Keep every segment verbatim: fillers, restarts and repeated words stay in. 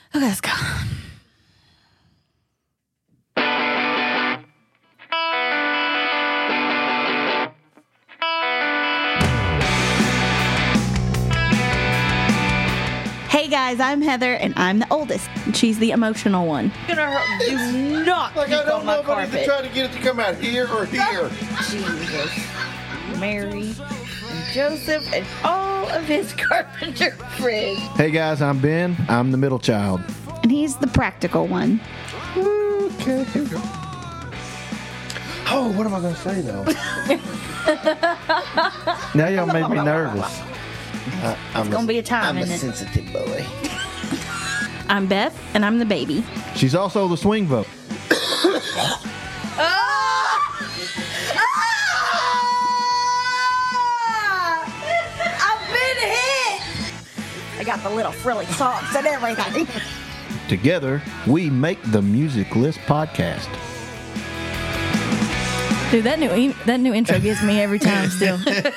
Okay, let's go. Hey guys, I'm Heather, and I'm the oldest. She's the emotional one. Gonna do not Like, puke I don't on my know if I need to carpet. try to get it to come out here or here. Jesus, Mary, and Joseph, and all of his carpenter friends. Hey guys, I'm Ben. I'm the middle child. And he's the practical one. Okay. Oh, what am I going to say though? Now y'all made me nervous. Uh, I'm It's gonna be a time, I'm a isn't it? sensitive boy. I'm Beth, and I'm the baby. She's also the swing vote. I've been hit! I got the little frilly socks and everything. Together, we make the Music List podcast. Dude, that new e- that new intro gets me every time still.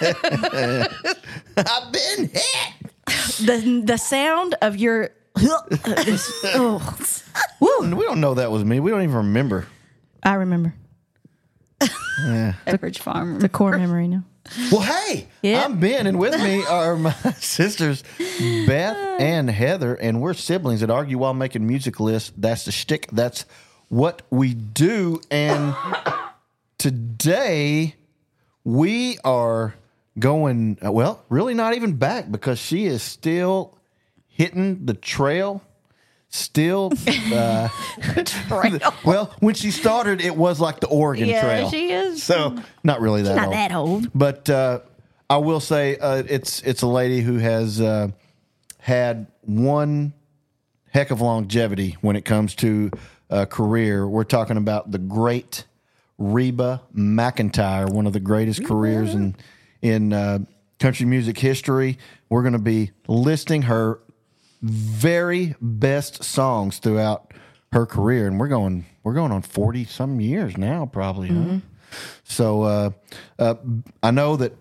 I've been hit. The the sound of your is, oh. Woo. We don't know that was me. We don't even remember. I remember. Yeah. Pepperidge Farm. The core memory now. Well, hey, Yeah. I'm Ben, and with me are my sisters, Beth and Heather, and we're siblings that argue while making music lists. That's the shtick. That's what we do. And today we are going, well, really not even back because she is still hitting the trail. Still, uh, well, when she started, it was like the Oregon Yeah, Trail. she is. So, not really that Not old. that old. But uh, I will say uh, it's it's a lady who has uh, had one heck of longevity when it comes to a career. We're talking about the great Reba McEntire, one of the greatest careers in in uh, country music history. We're going to be listing her very best songs throughout her career, and we're going we're going on forty some years now, probably. Mm-hmm. Huh? So uh, uh, I know that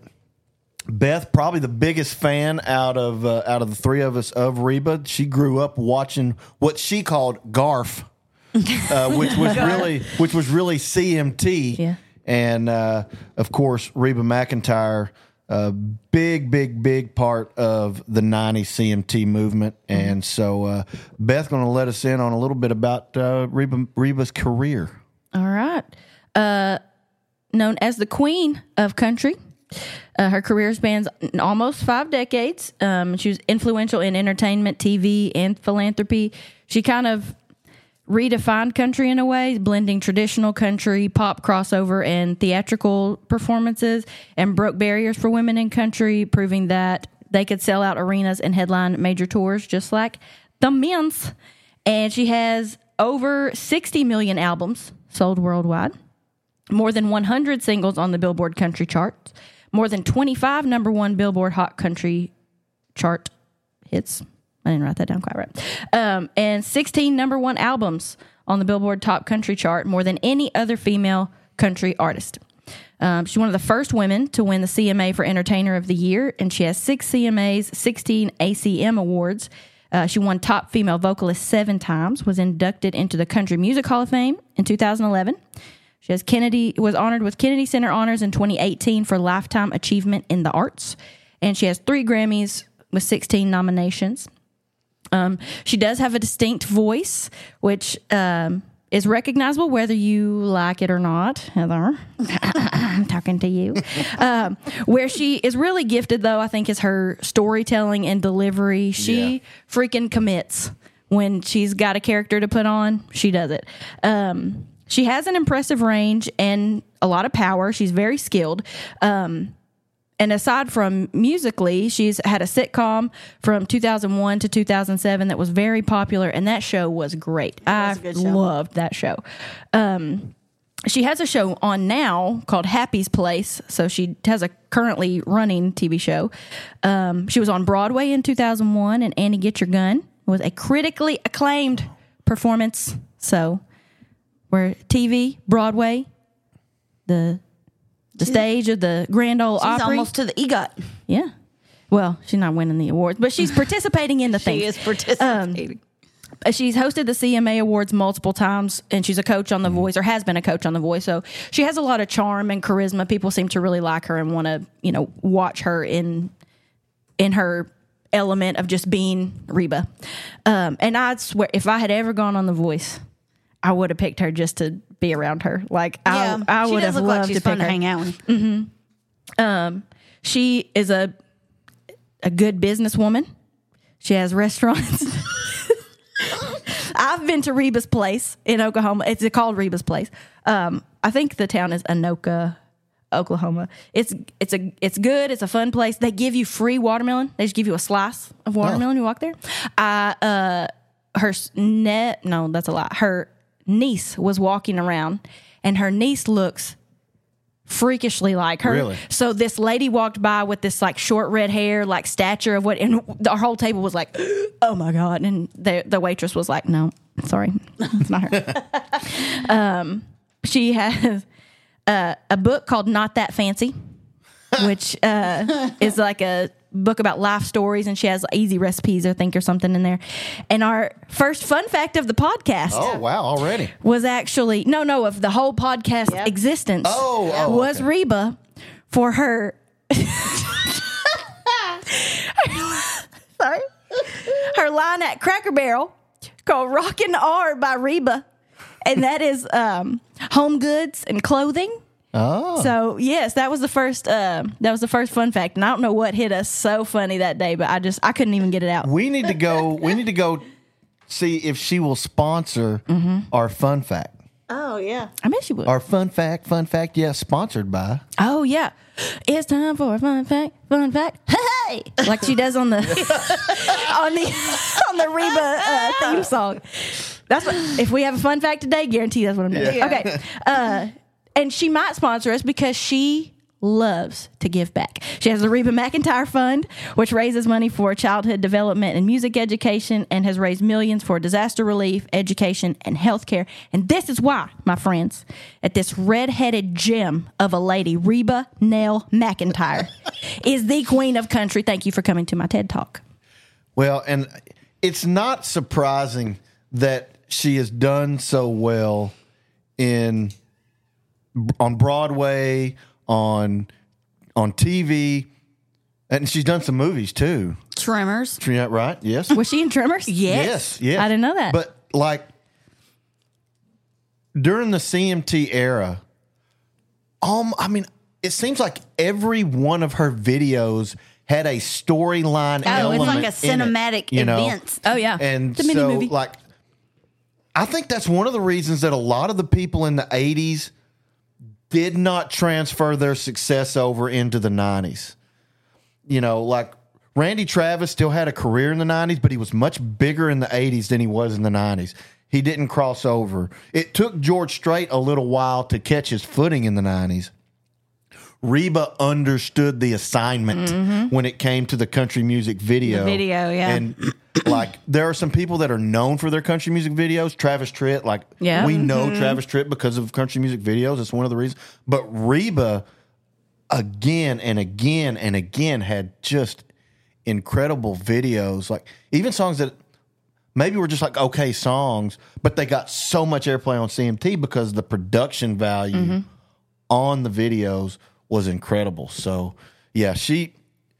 Beth, probably the biggest fan out of uh, out of the three of us of Reba. She grew up watching what she called Garf, uh, which was really which was really C M T. Yeah. And uh, of course, Reba McEntire, a big, big, big part of the nineties C M T movement. Mm-hmm. And so uh, Beth going to let us in on a little bit about uh, Reba, Reba's career. All right. Uh, known as the Queen of Country, uh, her career spans almost five decades. Um, she was influential in entertainment, T V, and philanthropy. She kind of redefined country in a way, blending traditional country, pop crossover, and theatrical performances, and broke barriers for women in country, proving that they could sell out arenas and headline major tours just like the men's. And she has over sixty million albums sold worldwide, more than one hundred singles on the Billboard Country charts, more than twenty-five number one Billboard Hot Country chart hits. I didn't write that down quite right. Um, and sixteen number one albums on the Billboard Top Country chart, more than any other female country artist. Um, she's one of the first women to win the C M A for Entertainer of the Year, and she has six C M As, sixteen A C M awards. Uh, she won Top Female Vocalist seven times, was inducted into the Country Music Hall of Fame in two thousand eleven. She has Kennedy was honored with Kennedy Center Honors in twenty eighteen for Lifetime Achievement in the Arts, and she has three Grammys with sixteen nominations. Um, she does have a distinct voice, which um, is recognizable whether you like it or not, Heather. I'm talking to you. Um, where she is really gifted, though, I think, is her storytelling and delivery. She Yeah. freaking commits when she's got a character to put on. She does it. Um, she has an impressive range and a lot of power. She's very skilled. Um, And aside from musically, she's had a sitcom from two thousand one to two thousand seven that was very popular, and that show was great. I was a good show. loved that show. Um, she has a show on now called Happy's Place, so she has a currently running T V show. Um, she was on Broadway in two thousand one, and Annie Get Your Gun. It was a critically acclaimed performance. So we're T V, Broadway, the... The stage of the Grand Ole She's Opry. almost to the EGOT. Yeah. Well, she's not winning the awards, but she's participating in the thing. She is participating. she's hosted the C M A Awards multiple times, and she's a coach on The Voice, or has been a coach on The Voice. So she has a lot of charm and charisma. People seem to really like her and want to, you know, watch her in in her element of just being Reba. Um, and I'd swear, if I had ever gone on The Voice, I would have picked her just to be around her. Like Yeah, I, I she would does have look loved like she's to fun pick to her. hang out with. Um, she is a a good businesswoman. She has restaurants. I've been to Reba's Place in Oklahoma. It's called Reba's Place. Um, I think the town is Anoka, Oklahoma. It's it's a it's good. It's a fun place. They give you free watermelon. They just give you a slice of watermelon. Oh. You walk there. I uh, her net. No, that's a lie. Her niece was walking around, and her niece looks freakishly like her. Really? So this lady walked by with this like short red hair, like stature of what, and our whole table was like, oh my God. And the the waitress was like, no, sorry, it's not her. um, she has uh, a book called Not That Fancy, which uh, is like a book about life stories, and she has easy recipes, I think, or something in there. And our first fun fact of the podcast Oh, wow, already. was actually no, no, of the whole podcast Yep. existence. Oh, oh, was okay. Reba for her. Sorry, her line at Cracker Barrel called "Rockin' R" by Reba, and that is um, home goods and clothing. Oh. So yes, that was the first. Uh, that was the first fun fact, and I don't know what hit us so funny that day, but I just I couldn't even get it out. We need to go. We need to go see if she will sponsor Mm-hmm. our fun fact. Oh, yeah. I bet she would. Our fun fact, fun fact, yes, sponsored by. Oh yeah, it's time for a fun fact. Fun fact, hey, like she does on the on the on the Reba uh, theme song. That's what. If we have a fun fact today, guarantee that's what I'm doing. Yeah. Okay, uh, and she might sponsor us because she loves to give back. She has the Reba McEntire Fund, which raises money for childhood development and music education, and has raised millions for disaster relief, education, and healthcare. And this is why, my friends, at this red-headed gem of a lady, Reba Nell McEntire, is the queen of country. Thank you for coming to my TED Talk. Well, and it's not surprising that she has done so well in on Broadway, on on T V, and she's done some movies too. Tremors. Yeah, right? Yes. Was she in Tremors? Yes, yes. I didn't know that. But like during the C M T era, um, I mean, it seems like every one of her videos had a storyline. Oh, it's element like a in it, cinematic you know? event. Oh, yeah. And It's a mini so, movie. like, I think that's one of the reasons that a lot of the people in the eighties did not transfer their success over into the nineties. You know, like Randy Travis still had a career in the nineties, but he was much bigger in the eighties than he was in the nineties. He didn't cross over. It took George Strait a little while to catch his footing in the nineties. Reba understood the assignment when it came to the country music video. The video, yeah. And like there are some people that are known for their country music videos. Travis Tritt, like Yeah. we know Travis Tritt because of country music videos. It's one of the reasons. But Reba, again and again and again, had just incredible videos. Like even songs that maybe were just like okay songs, but they got so much airplay on C M T because the production value on the videos was incredible. So yeah, she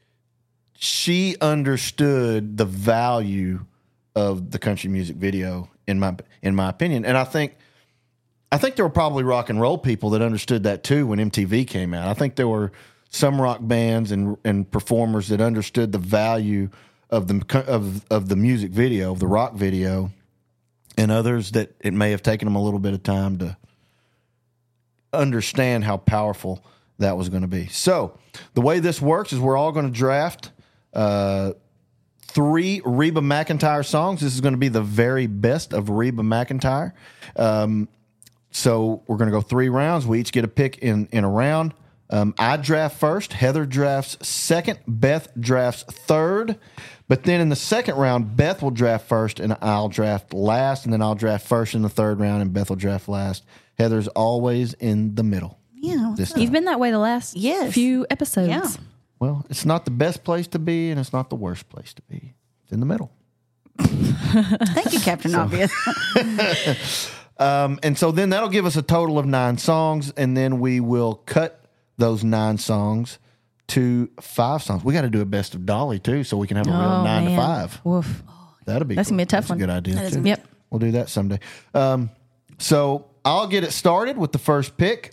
she understood the value of the country music video in my in my opinion. And I think I think there were probably rock and roll people that understood that too when M T V came out. I think there were some rock bands and and performers that understood the value of the of of the music video, of the rock video, and others that it may have taken them a little bit of time to understand how powerful that was going to be. So the way this works is we're all going to draft uh, three Reba McEntire songs. This is going to be the very best of Reba McEntire. Um, so we're going to go three rounds. We each get a pick in, in a round. Um, I draft first. Heather drafts second. Beth drafts third. But then in the second round, Beth will draft first and I'll draft last. And then I'll draft first in the third round and Beth will draft last. Heather's always in the middle. Yeah. This You've been that way the last Yes. few episodes. Yeah. Well, it's not the best place to be, and it's not the worst place to be. It's in the middle. Thank you, Captain Obvious. Um, and so then that'll give us a total of nine songs, and then we will cut those nine songs to five songs. We got to do a best of Dolly too, so we can have a real Oh, nine man. to five. Woof. That'll be That's cool. gonna be a tough That's one. a good idea. That is too. gonna Yep. We'll do that someday. Um, so I'll get it started with the first pick,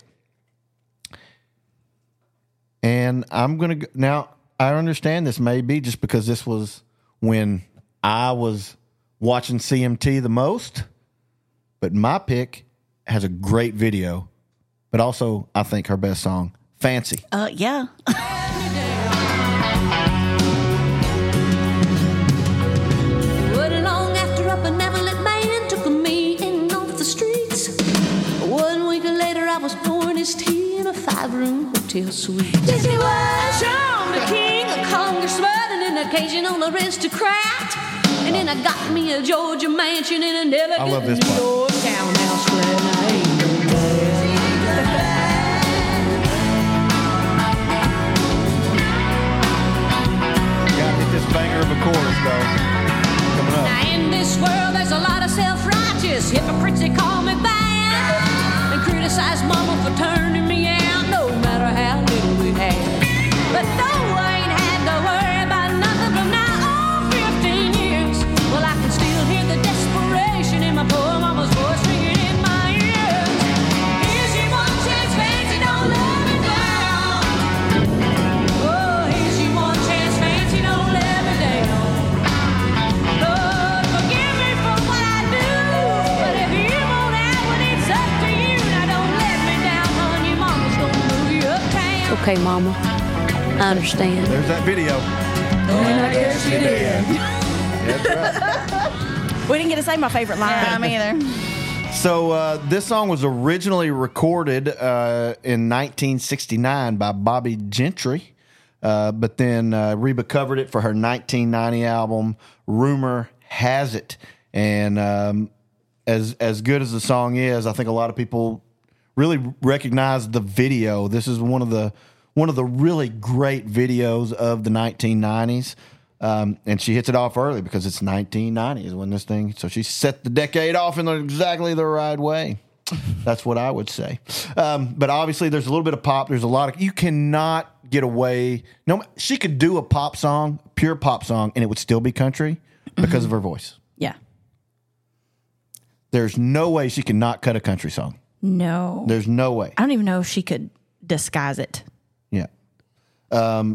and I'm gonna go, now. I understand this may be just because this was when I was watching C M T the most, but my pick has a great video, but also I think her best song, "Fancy." Uh, yeah. Wasn't long after a benevolent man took me in off the streets. One week later, I was pouring his tea in a five-room hotel suite. Yes, he was Sean the King, a congressman, and an occasional aristocrat. And then I got me a Georgia mansion in an elegant I love this New part. York townhouse flat. And I ain't no Gotta hit this banger of a chorus though. Coming up. Now in this world there's a lot of self-righteous hypocrites that call me bad and criticize mama for turning me out no matter how little we had. But though I ain't had to worry about nothing from now on fifteen years, well I can still hear the desperation in my poor mama's voice ringing in my ears. Here she one chance fancy, don't let me down. Oh, here she one chance fancy, don't let me down. Lord, forgive me for what I do, but if you won't have it, it's up to you. Now don't let me down, hon, your mama's gonna move you uptown. Okay, Mama. I understand. There's that video. And I guess you did. That's right. We didn't get to say my favorite line. Yeah, me either. So uh, this song was originally recorded uh, in nineteen sixty-nine by Bobby Gentry, uh, but then uh, Reba covered it for her nineteen ninety album "Rumor Has It." And um, as as good as the song is, I think a lot of people really recognize the video. This is one of the one of the really great videos of the nineteen nineties. Um, and she hits it off early because it's nineteen ninety is when this thing. So she set the decade off in the, exactly the right way. That's what I would say. Um, but obviously, there's a little bit of pop. There's a lot of you cannot get away. No, she could do a pop song, pure pop song, and it would still be country because of her voice. Yeah. There's no way she can not cut a country song. No. There's no way. I don't even know if she could disguise it. Yeah. Um,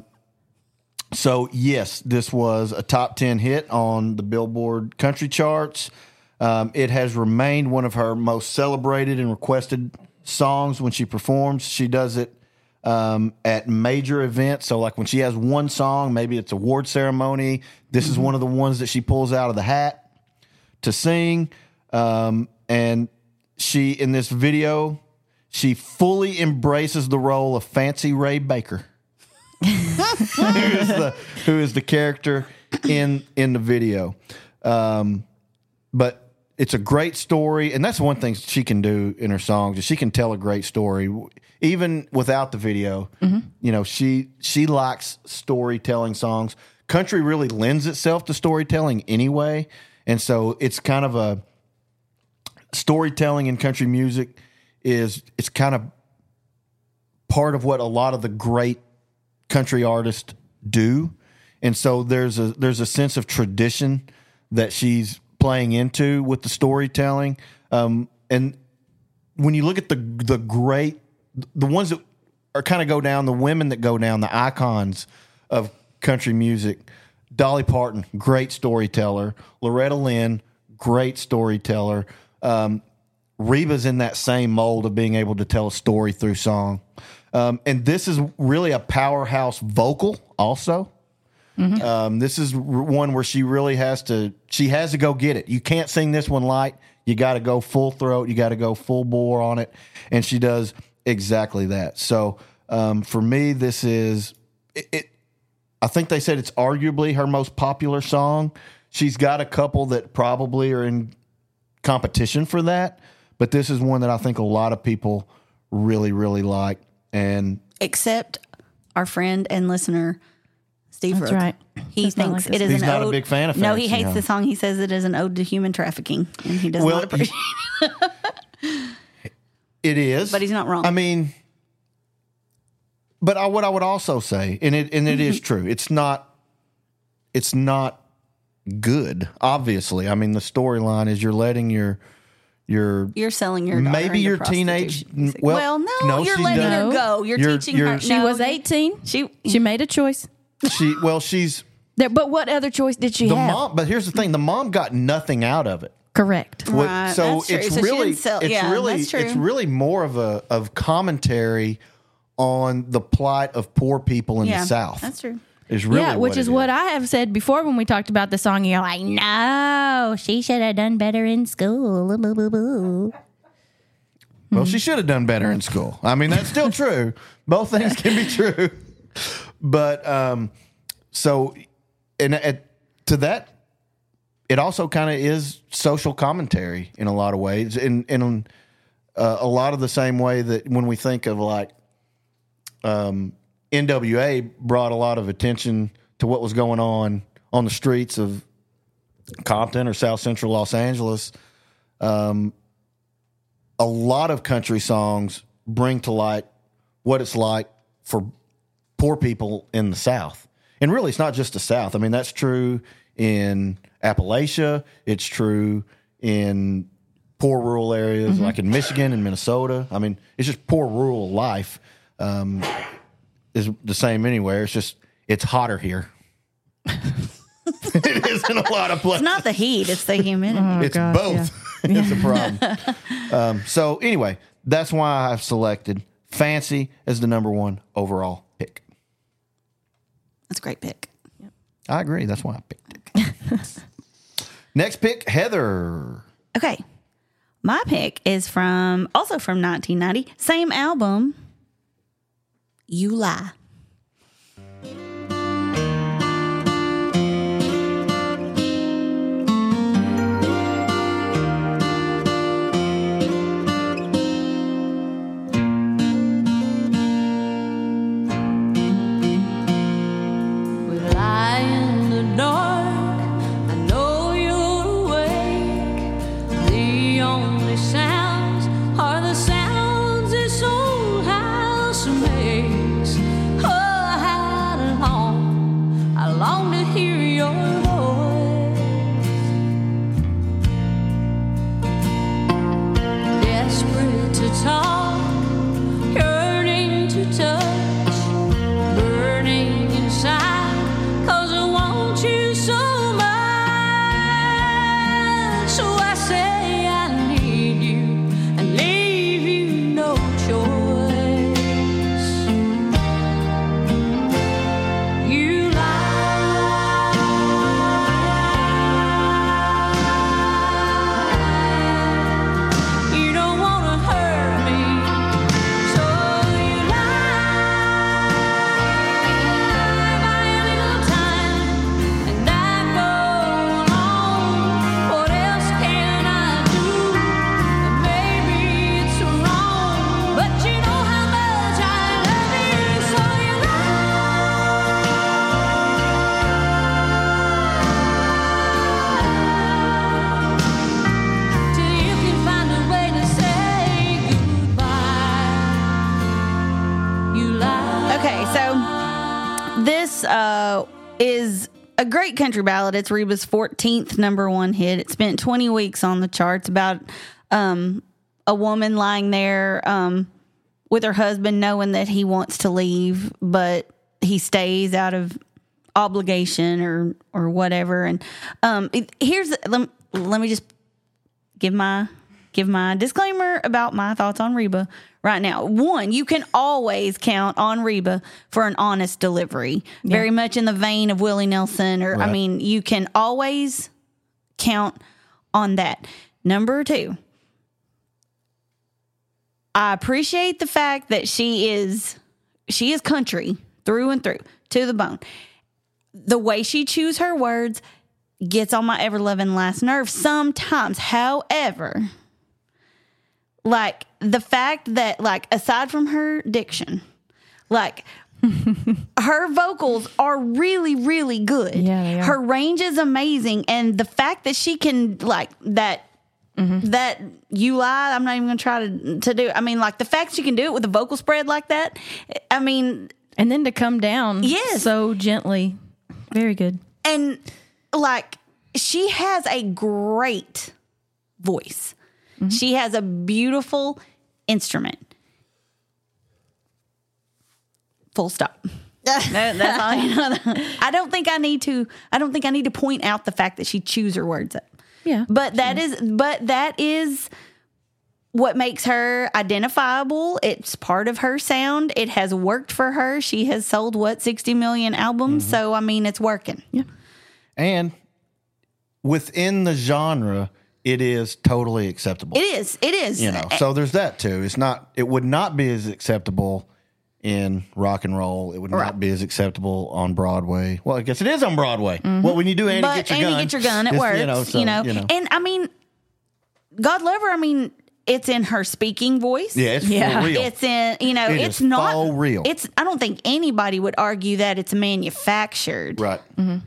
so, yes, this was a top ten hit on the Billboard country charts. Um, it has remained one of her most celebrated and requested songs when she performs. She does it um, at major events. So, like when she has one song, maybe it's award ceremony. This mm-hmm. is one of the ones that she pulls out of the hat to sing. Um, and she, in this video, she fully embraces the role of Fancy Ray Baker. who is the who is the character in in the video, um, but it's a great story, and that's one thing she can do in her songs. Is she can tell a great story even without the video. Mm-hmm. You know, she she likes storytelling songs. Country really lends itself to storytelling anyway, and so it's kind of a storytelling in country music is it's kind of part of what a lot of the great country artists do, and so there's a there's a sense of tradition that she's playing into with the storytelling. Um, and when you look at the the great the ones that are kind of go down, the women that go down, the icons of country music, Dolly Parton, great storyteller. Loretta Lynn, great storyteller. Um, Reba's in that same mold of being able to tell a story through song. Um, and this is really a powerhouse vocal also. Mm-hmm. Um, this is r- one where she really has to, she has to go get it. You can't sing this one light. You got to go full throat. You got to go full bore on it. And she does exactly that. So um, for me, this is, it, it, I think they said it's arguably her most popular song. She's got a couple that probably are in competition for that. But this is one that I think a lot of people really, really like. And Except our friend and listener, Steve That's Brooks. right. He That's not thinks like it this. is He's an not a ode. big fan of No, fancy, he hates huh? the song. He says it is an ode to human trafficking, and he does Well, not appreciate he- It is, But he's not wrong. I mean, but I, what I would also say, and it and it Mm-hmm. is true, it's not, it's not good. Obviously, I mean, the storyline is you're letting your your You're selling your daughter maybe into your teenage. prostitution. Well, Well, no, no, you're she letting her doesn't. go. You're, You're- teaching you're- her. She no, was you- eighteen. She She made a choice. She well, she's There, but what other choice did she the have? mom. But here's the thing: the mom got nothing out of it. Correct. What- Right, so that's true. it's So she really, didn't sell- it's yeah, really, that's true. it's really more of a of commentary on the plight of poor people in yeah, the South. That's true. Is really yeah, which what is it what I have said before when we talked about the song. You're like, no, she should have done better in school. Boo, boo, boo. Well, she should have done better in school. I mean, that's still true. Both things can be true. But um, so, and at, to that, it also kind of is social commentary in a lot of ways, in in uh, a lot of the same way that when we think of like um, N W A brought a lot of attention to what was going on on the streets of Compton or South Central Los Angeles. Um, a lot of country songs bring to light what it's like for poor people in the South. And really, it's not just the South. I mean, that's true in Appalachia. It's true in poor rural areas Mm-hmm. like in Michigan and Minnesota. I mean, it's just poor rural life um, is the same anywhere. It's just, it's hotter here. It is in a lot of places. It's not the heat; it's the humidity. It's gosh, both. It's a problem. um, so anyway, that's why I've selected Fancy as the number one overall pick. That's a great pick. I agree. That's why I picked it. Next pick, Heather. Okay, my pick is from also from nineteen ninety, same album. You Lie. We lie in the dark. I know you're awake. The only sounds are the sounds this old house makes. Oh, how long, I long to hear your voice. Desperate to talk, yearning to touch, burning inside, 'cause I want you so much. So I say I need you and leave you no choice. You lie. You don't wanna hurt me, so you lie. Buy a little time, and I go along. What else can I do? Maybe it's wrong, but you know how much I love you, so you lie. Till you can find a way to say goodbye. You lie. Okay, so this uh, is a great country ballad. It's Reba's fourteenth number one hit. It spent twenty weeks on the charts about um, a woman lying there um, with her husband knowing that he wants to leave, but he stays out of obligation or or whatever. And um, it, here's let, let me just give my give my disclaimer about my thoughts on Reba right now. One, you can always count on Reba for an honest delivery, very much in the vein of Willie Nelson. Or I Right. mean, you can always count on that. Number two, I appreciate the fact that she is she is country through and through to the bone. The way she chews her words gets on my ever loving last nerve sometimes. However, like the fact that, like, aside from her diction, like her vocals are really, really good. Yeah, they are. Her range is amazing, and the fact that she can like that. Mm-hmm. That you lie, I'm not even going to try to to do. I mean, like the fact she can do it with a vocal spread like that. I mean, And then to come down Yes. so gently. Very good. and like she has a great voice. Mm-hmm. She has a beautiful instrument. Full stop. That- that's all you know. I don't think I need to. I don't think I need to point out the fact that she chews her words up. Yeah. But that is. But that is what makes her identifiable. It's part of her sound. It has worked for her. She has sold what sixty million albums. Mm-hmm. So I mean, it's working. Yeah. And within the genre, it is totally acceptable. It is. It is. You know, so there's that too. It's not. It would not be as acceptable in rock and roll. It would Right. not be as acceptable on Broadway. Well, I guess it is on Broadway. Well, when you do Andy but Get Your Andy Gun, Get Your Gun, it it's, works. You know, so, you, know? you know. And I mean, God love her. I mean, it's in her speaking voice. Yeah, it's Yeah. for real. It's in, you know, It it's is not faux real. It's, I don't think anybody would argue that it's manufactured. right.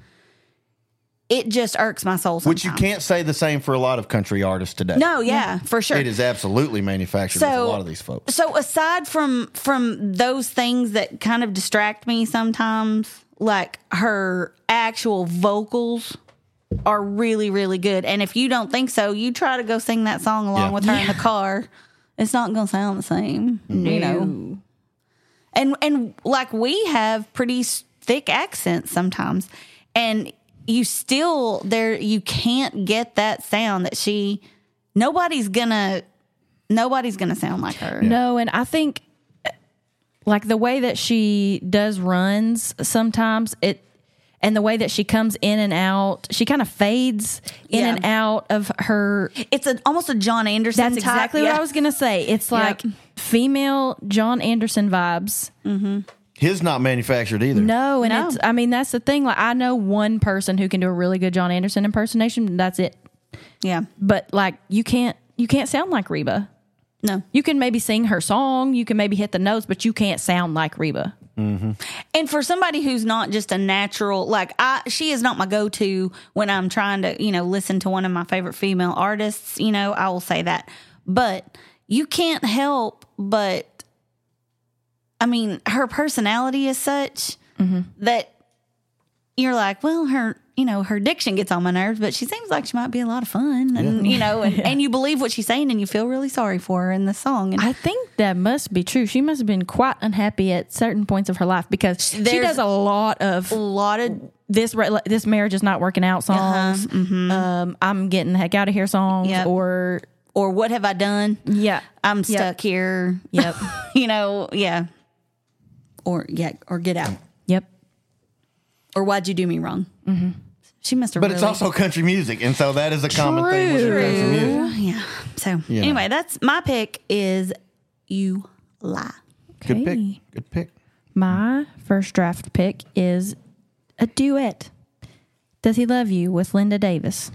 It just irks my soul sometimes. Which you can't say the same for a lot of country artists today. No, yeah, for sure. It is absolutely manufactured with a lot of these folks. So aside from from those things that kind of distract me sometimes, like her actual vocals are really, really good. And if you don't think so, you try to go sing that song along Yeah. with her in the car. It's not going to sound the same, you know. And and like we have pretty s- thick accents sometimes, and you still there you can't get that sound that she. Nobody's gonna. Nobody's gonna sound like her. No, and I think like the way that she does runs sometimes it and the way that she comes in and out, she kind of fades in Yeah. and out of her. It's a, almost a John Anderson. That's type, exactly what yeah. I was going to say. It's like female John Anderson vibes. His not manufactured either. No, and No. it's, I mean, that's the thing. Like, I know one person who can do a really good John Anderson impersonation, and that's it. Yeah. But like, you can't, you can't sound like Reba. No. You can maybe sing her song, you can maybe hit the notes, but you can't sound like Reba. And for somebody who's not just a natural, like I, she is not my go-to when I'm trying to, you know, listen to one of my favorite female artists. You know, I will say that. But you can't help but, I mean, her personality is such that you're like, well, her, you know, her diction gets on my nerves, but she seems like she might be a lot of fun, and you know, and, and you believe what she's saying, and you feel really sorry for her in the song. And I think that must be true. She must have been quite unhappy at certain points of her life because she There's does a lot of a lot of this re- this marriage is not working out songs. Uh-huh, Um, I'm getting the heck out of here songs, Yep. or or what have I done? yeah, I'm stuck here. Yep. You know, yeah. Or yeah, or get out. yep. Or why'd you do me wrong? Mm-hmm. She must have. But really, it's also country music, and so that is a common thing with her country music. yeah. So You know. anyway, that's my pick. Is You Lie. Good pick. Okay. Good pick. My first draft pick is a duet. Does He Love You with Linda Davis.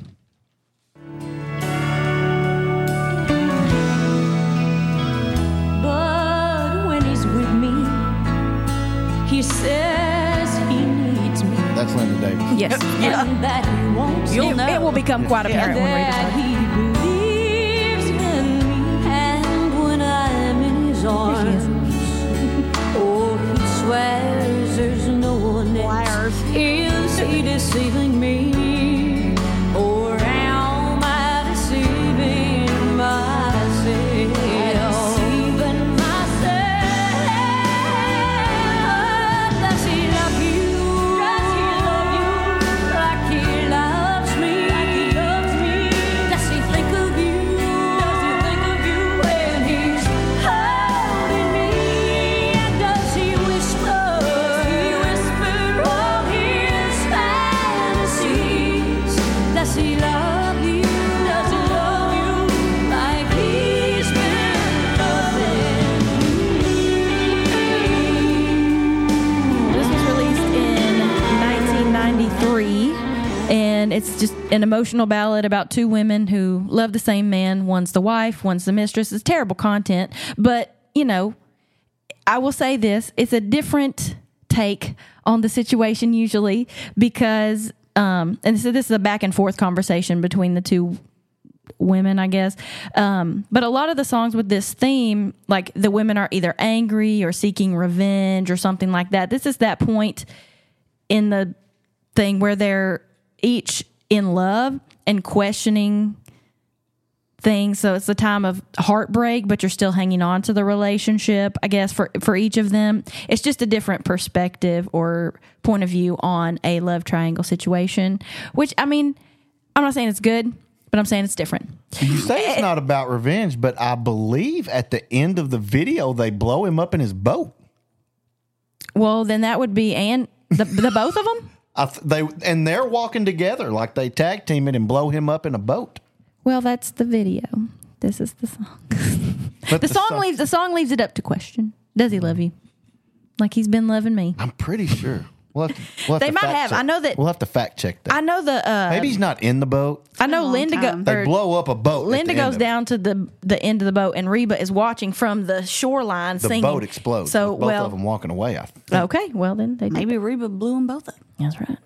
But when he's with me, he says he needs me. That's Linda Davis. Yes. And that he wants You'll me. know. It will become quite apparent when we That decide. he believes in me. And when I'm in his arms, oh, he swears there's no one else. Is he deceiving me? Or am I deceiving myself? Deceiving myself. Does he love you? Does he love you like he loves me? Like he loves me? Does he think of you? Does he think of you when he's holding me? And does he whisper? Does he whisper all his fantasies? Does he love you? Does he love you like he's been loving me? This was released in nineteen ninety-three, and it's just an emotional ballad about two women who love the same man. One's the wife, one's the mistress. It's terrible content, but, you know, I will say this. It's a different take on the situation usually because, um, and so this is a back and forth conversation between the two women, I guess. Um, but a lot of the songs with this theme, like the women are either angry or seeking revenge or something like that. This is that point in the thing where they're each in love and questioning things. So it's a time of heartbreak, but you're still hanging on to the relationship, I guess, for, for each of them. It's just a different perspective or point of view on a love triangle situation, which, I mean, I'm not saying it's good, but I'm saying it's different. You say it's not about revenge, but I believe at the end of the video, they blow him up in his boat. Well, then that would be, and the, the both of them? I th- they And they're walking together like they tag team it and blow him up in a boat. Well, that's the video. This is the song. But the, song leaves the song leaves it up to question. Does he love you? Like he's been loving me. I'm pretty sure. We'll have to, we'll have They to might fact have. check- I know that- We'll have to fact check that. I know the uh Maybe he's not in the boat. I know long Linda go, time. They or blow up a boat. at Linda the end goes of it. down to the the end of the boat and Reba is watching from the shoreline The singing. boat explodes. So with both well of them walking away. I think. okay, well then they did. Maybe Reba blew them both up. That's right.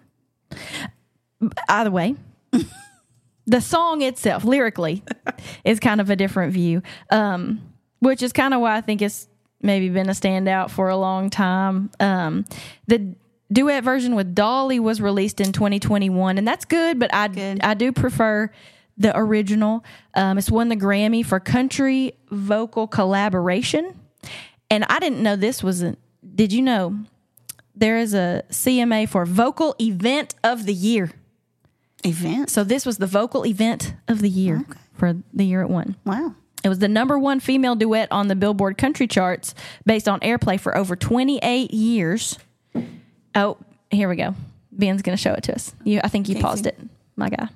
Either way, the song itself, lyrically, is kind of a different view, um, which is kind of why I think it's maybe been a standout for a long time. Um, the duet version with Dolly was released in twenty twenty-one, and that's good, but I, Good. I do prefer the original. Um, it's won the Grammy for Country Vocal Collaboration, and I didn't know this was a, did you know there is a C M A for Vocal Event of the Year? Event. So this was the vocal event of the year for the year it won. Wow. It was the number one female duet on the Billboard country charts based on airplay for over twenty-eight years. Oh, here we go. Ben's going to show it to us. You, I think you Casey. paused it, my guy.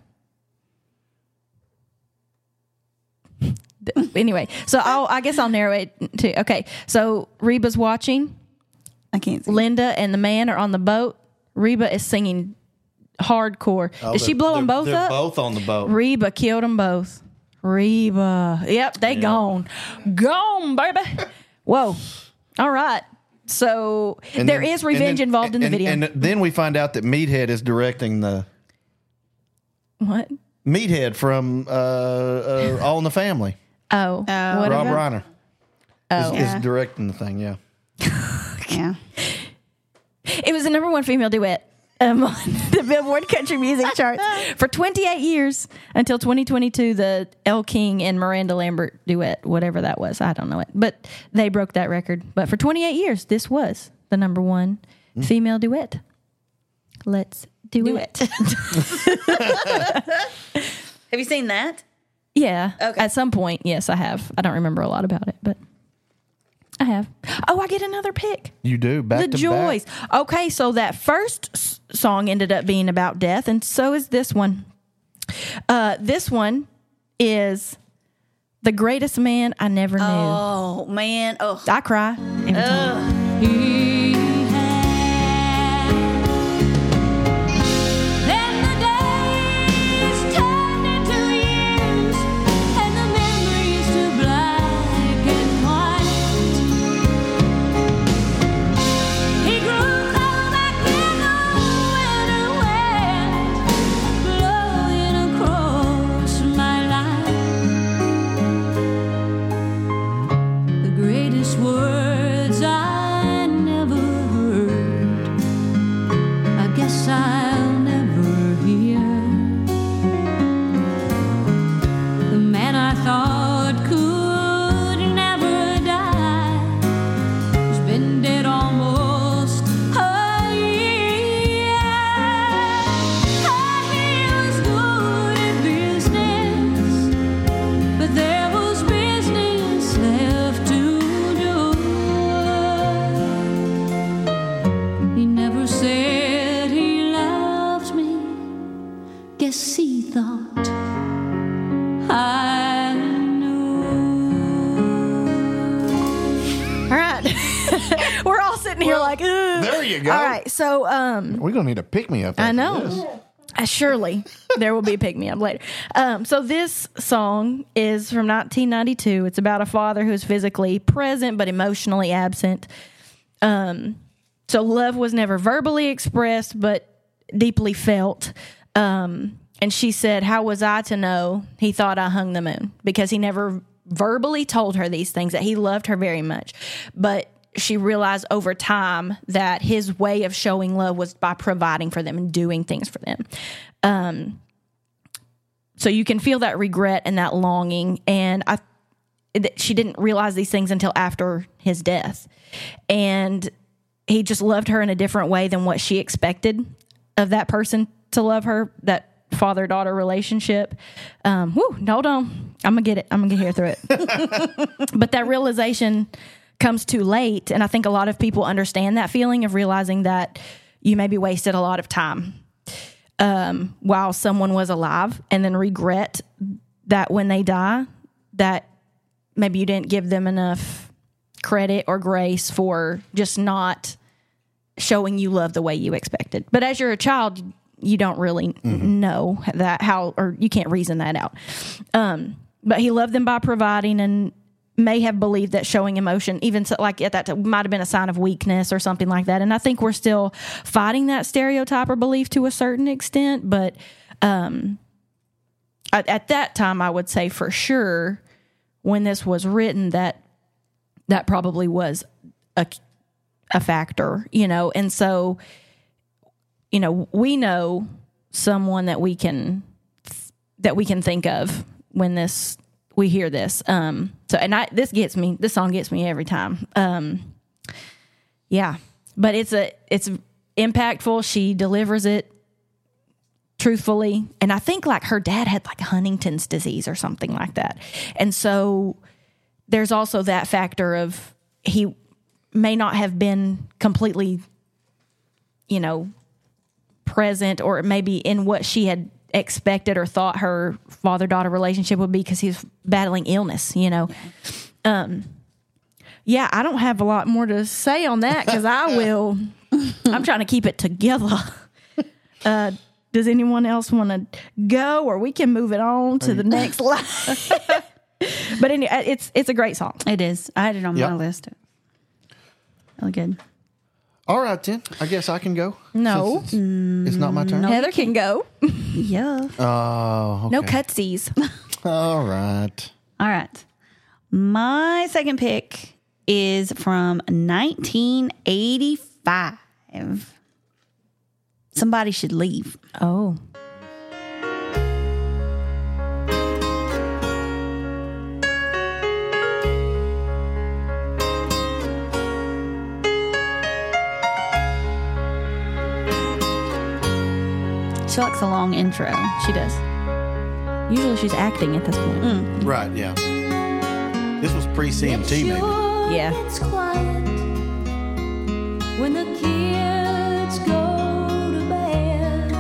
Anyway, so I'll, I guess I'll narrow it to, okay. So Reba's watching. I can't see. Linda and the man are on the boat. Reba is singing hardcore. Did she blow them both Oh, they're up? both on the boat. Reba killed them both. Reba. Yep, they gone. Gone, baby. Whoa. All right. So And there then- is revenge and then- involved in the and- video. And then we find out that Meathead is directing the What? Meathead from uh, uh, All in the Family. Oh. Oh. what Rob about- Reiner Oh. is, Yeah. is directing the thing. Yeah. Yeah. It was the number one female duet um, on the Billboard country music charts for twenty-eight years until twenty twenty-two, the Elle King and Miranda Lambert duet, whatever that was. I don't know it. But they broke that record. But for twenty-eight years, this was the number one female duet. Let's do, Do it. Have you seen that? Yeah. Okay. At some point, yes, I have. I don't remember a lot about it, but I have. Oh, I get another pick. You do. Back The to Joys. back. Okay, so that first s- song ended up being about death, and so is this one. Uh, this one is The Greatest Man I Never Knew. Oh man. Oh. I cry every time. He had. Then the days turned into years, and the memories to black and white. He grew cold back in the winter wind, blowing across my life. The greatest words I never heard, I guess I'll never hear. The man I thought could never die has been dead almost a year. He was good at business, but there was business left to do. He never said he loves me. Guess he thought I knew. All right. We're all sitting here like, ugh. There you go. All right, so um, We're going to need a pick me up. I know. Uh, surely there will be a pick me up later. Um, so this song is from nineteen ninety-two. It's about a father who's physically present but emotionally absent. Um, So love was never verbally expressed, but deeply felt. Um, and she said, how was I to know he thought I hung the moon? Because he never verbally told her these things, that he loved her very much. But she realized over time that his way of showing love was by providing for them and doing things for them. Um, so you can feel that regret and that longing. And I, she didn't realize these things until after his death. And he just loved her in a different way than what she expected of that person to love her, that father-daughter relationship. Um, whew, hold on. I'm going to get it. I'm going to get here through it. But that realization comes too late. And I think a lot of people understand that feeling of realizing that you maybe wasted a lot of time um, while someone was alive, and then regret that when they die, that maybe you didn't give them enough credit or grace for just not showing you love the way you expected. But as you're a child, you don't really mm-hmm. know that how, or you can't reason that out. Um, but he loved them by providing, and may have believed that showing emotion, even so, like at that time, might have been a sign of weakness or something like that. And I think we're still fighting that stereotype or belief to a certain extent. But um, at, at that time, I would say for sure, when this was written, that that probably was a, a factor, you know. And so, you know, we know someone that we can that we can think of when this we hear this. Um, so, and I this gets me. This song gets me every time. Um, yeah, but it's a it's impactful. She delivers it truthfully, and I think like her dad had like Huntington's disease or something like that, and so there's also that factor of he may not have been completely, you know, present or maybe in what she had expected or thought her father-daughter relationship would be, because he's battling illness, you know. Yeah. Um, yeah, I don't have a lot more to say on that, because I will, I'm trying to keep it together. Uh, does anyone else want to go, or we can move it on to the next line? But anyway, it's it's a great song. It is. I had it on Yep. my list. Really good. All right, then. I guess I can go. No. Since It's, it's not my turn. Heather can go. Yeah. Oh, okay. No cutsies. All right. All right. My second pick is from nineteen eighty-five. Somebody Should Leave. Oh. She likes a long intro. She does. Usually she's acting at this point. Right, yeah. This was pre-C M T, maybe. Yeah. It's quiet when the kids go to bed.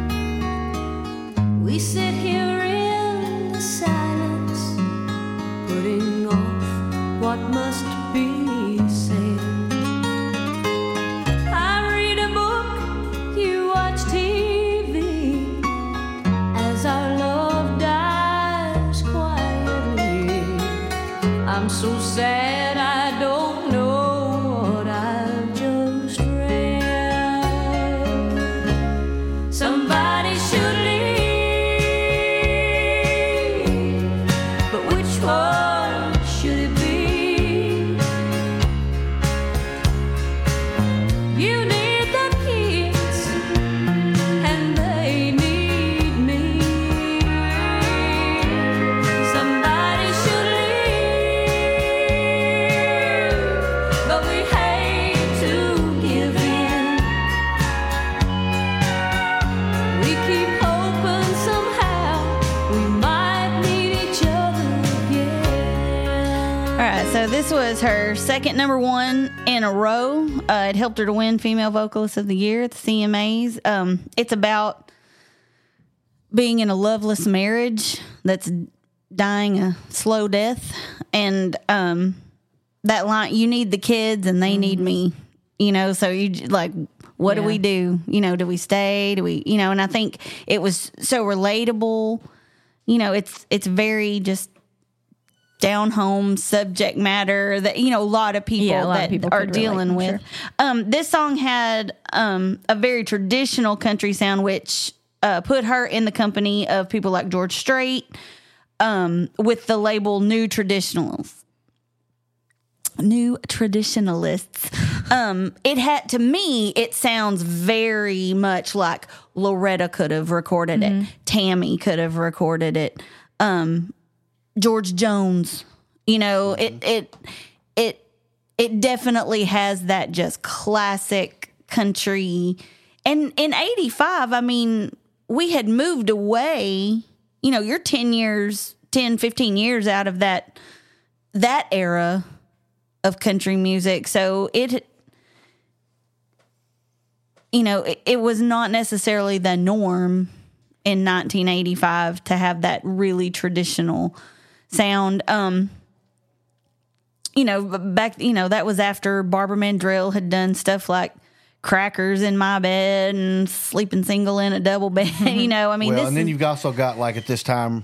We sit here in the silence, putting off what must be said. I read a book, you watch T V, as our love dies quietly. I'm so sad I don't know what I've just read. Somebody should leave, but which one should it be? You need the kids, and they need me. Somebody should leave, but we hate to give in. We keep hoping somehow we might meet each other again. All right, so this was her second number one in a row. Uh, it helped her to win Female Vocalist of the Year at the C M As. Um, it's about being in a loveless marriage that's dying a slow death. And um, that line, you need the kids and they need me, you know, so you j- like, what do Yeah. we do? You know, do we stay? Do we, you know, and I think it was so relatable. You know, it's, it's very just down home subject matter that, you know, a lot of people Yeah, a lot of that people are could relate, dealing I'm with. sure. Um, this song had um, a very traditional country sound, which uh, put her in the company of people like George Strait um, with the label New Traditionals. New Traditionalists. Um, it had, to me, it sounds very much like Loretta could have recorded Mm-hmm. it. Tammy could have recorded it. Um, George Jones, you know, it, it, it, it definitely has that just classic country. And in eighty-five, I mean, we had moved away, you know, you're ten years, ten, fifteen years out of that, that era of country music. So it, you know, it, it was not necessarily the norm in nineteen eighty-five to have that really traditional sound. Um, you know, back, you know, that was after Barbara Mandrell had done stuff like Crackers in My Bed and Sleeping Single in a Double Bed. You know, I mean, Well, this and then is, you've also got, like, at this time,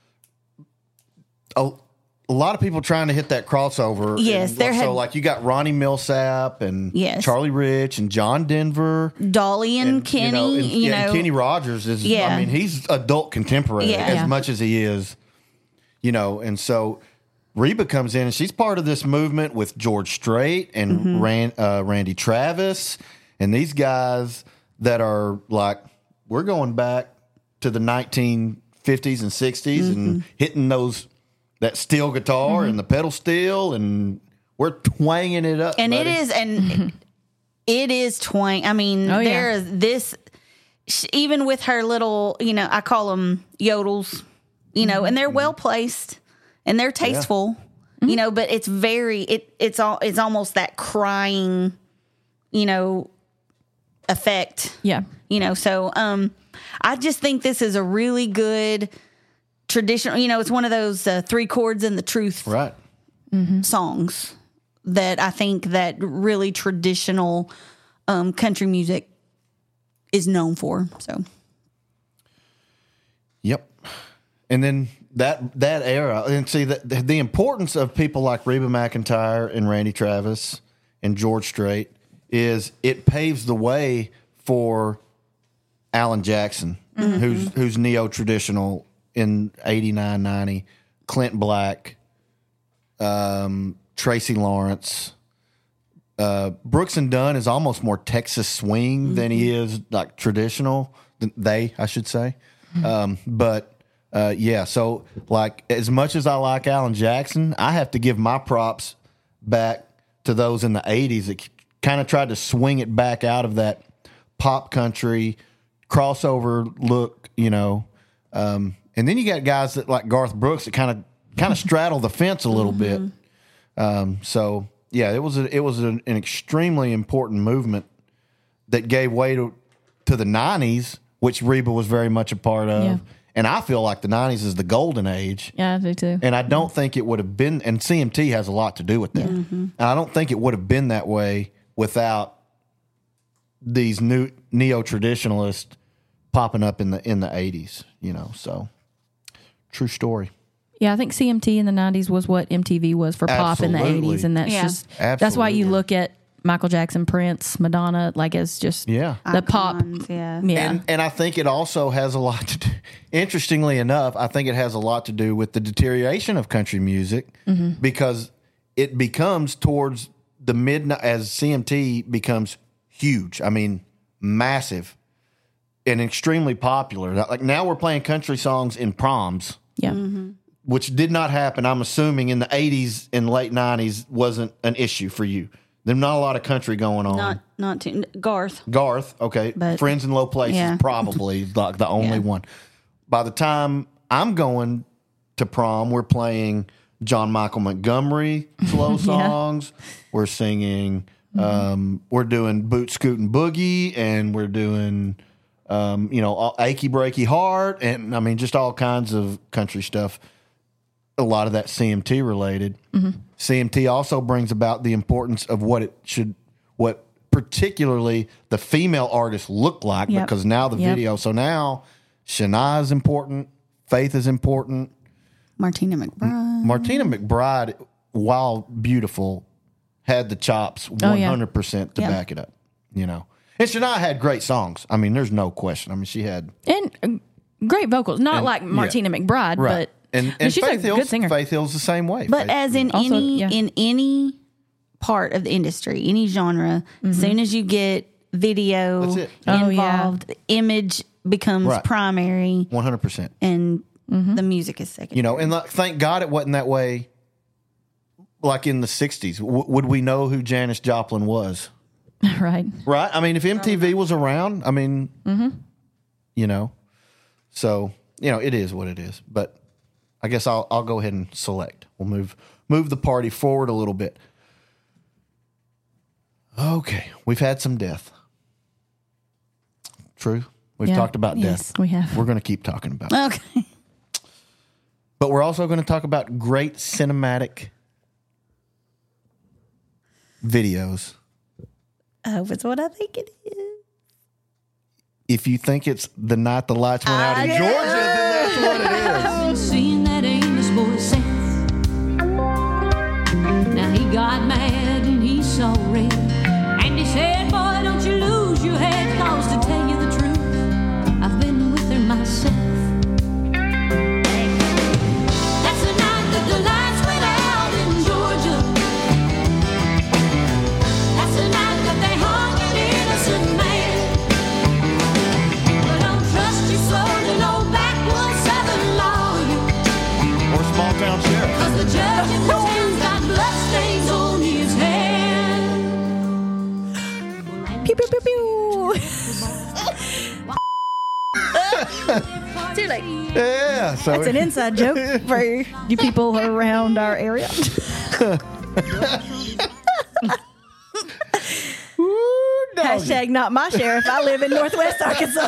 a, a lot of people trying to hit that crossover. Yes, And there so had- like you got Ronnie Millsap and Yes. Charlie Rich and John Denver. Dolly and, And, Kenny, you know, and, you yeah, and know, Kenny Rogers is, Yeah. I mean, he's adult contemporary Yeah. as Yeah. much as he is, you know, and so Reba comes in and she's part of this movement with George Strait and Mm-hmm. Ran, uh, Randy Travis and these guys that are like, we're going back to the nineteen fifties and sixties Mm-hmm. and hitting those, that steel guitar and the pedal steel, and we're twanging it up. and buddy. it is, and it is twang. I mean, Oh, yeah. there is this, sh- even with her little, you know, I call them yodels, you know, and they're well placed and they're tasteful, you know, but it's very, it it's all, it's almost that crying, you know, effect. Yeah. You know, so um, I just think this is a really good traditional, you know, it's one of those uh, three chords and the truth Right. songs that I think that really traditional um, country music is known for. So Yep. And then that that era, and see the, the importance of people like Reba McEntire and Randy Travis and George Strait is it paves the way for Alan Jackson, who's who's neo traditional in eighty-nine, ninety, Clint Black, um, Tracy Lawrence. Uh, Brooks and Dunn is almost more Texas swing than he is like traditional. Than they, I should say. Um, but uh, yeah, so like as much as I like Alan Jackson, I have to give my props back to those in the eighties that kind of tried to swing it back out of that pop country crossover look, you know. Um, and then you got guys that like Garth Brooks that kind of kind of straddle the fence a little bit. Um, so yeah, it was a, it was an, an extremely important movement that gave way to to the nineties, which Reba was very much a part of. Yeah. And I feel like the nineties is the golden age. Yeah, I do too. And I don't think it would have been, and C M T has a lot to do with that. And I don't think it would have been that way without these new neo traditionalists popping up in the in the eighties. You know, so true story. Yeah, I think C M T in the nineties was what M T V was for pop in the Absolutely. eighties, and that's Yeah. just that's why you Absolutely. look at Michael Jackson, Prince, Madonna, like as just Yeah. the pop. Icons, yeah. Yeah, And and I think it also has a lot to do. Interestingly enough, I think it has a lot to do with the deterioration of country music because it becomes towards the mid as C M T becomes huge. I mean, massive and extremely popular. Like now we're playing country songs in proms, yeah, which did not happen. I'm assuming in the eighties and late nineties wasn't an issue for you. There's not a lot of country going on. Not not too, Garth. Garth, okay. But- Friends in Low Places, Yeah. probably like the only Yeah. one. By the time I'm going to prom, we're playing John Michael Montgomery slow songs. We're singing, um, we're doing Boot Scootin' Boogie, and we're doing, um, you know, all- Achy Breaky Heart, and I mean, just all kinds of country stuff. A lot of that C M T related. C M T also brings about the importance of what it should, what particularly the female artists look like, Yep. because now the Yep. video. So now Shania is important, Faith is important, Martina McBride. Martina McBride, while beautiful, had the chops Oh, one yeah. hundred percent to Yeah. back it up. You know, and Shania had great songs. I mean, there's no question. I mean, she had And uh, great vocals. Not And- like Martina yeah. McBride, right. but and I mean, and she's Faith a Hill's good singer. Faith Hill's the same way. But Faith- as in Also, any yeah. in any part of the industry, any genre, as soon as you get video That's it. Oh, yeah. involved, the image becomes Right. primary, one hundred percent. and the music is secondary. You know, and like, thank God it wasn't that way. Like in the sixties, w- would we know who Janis Joplin was? right. Right? I mean, if M T V was around, I mean, you know, so you know, it is what it is. But I guess I'll I'll go ahead and select. We'll move move the party forward a little bit. Okay, we've had some death. True, we've Yeah. talked about Yes. death. We have. We're going to keep talking about it. Okay. But we're also going to talk about great cinematic videos. I hope it's what I think it is. If you think it's the night the lights went out in I- Georgia, then that's what it is. I've been seeing that Amos boy since. Now he got mad and he saw red. And he said, boy, don't you lose your head. Cause to tell you the truth, I've been with her myself. That's the night that the lights went out in Georgia. That's the night that they hung an innocent man. But don't trust your soul to no backwoods southern lawyer. Or small town sheriff. Cause the judge in the town's got bloodstains on his hand. Pew, pew, pew, pew. Too late. Yeah, so It's an inside joke for you people around our area. Ooh, doggy. Hashtag not my sheriff. I live in Northwest Arkansas.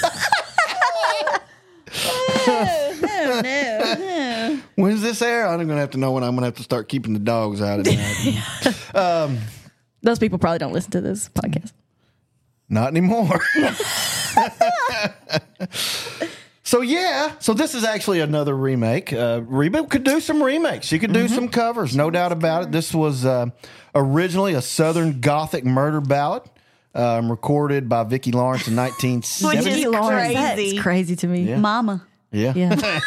No, no, no. When's this air? I'm gonna have to know when I'm gonna have to start keeping the dogs out at night. Those people probably don't listen to this podcast. Not anymore. So yeah, so this is actually another remake. Uh, Reba could do some remakes. She could do some covers, no doubt about it. This was uh, originally a Southern Gothic murder ballad, um, recorded by Vicki Lawrence in nineteen Which seventy. is Lawrence, crazy. That's crazy to me. Mama. Yeah, Yeah.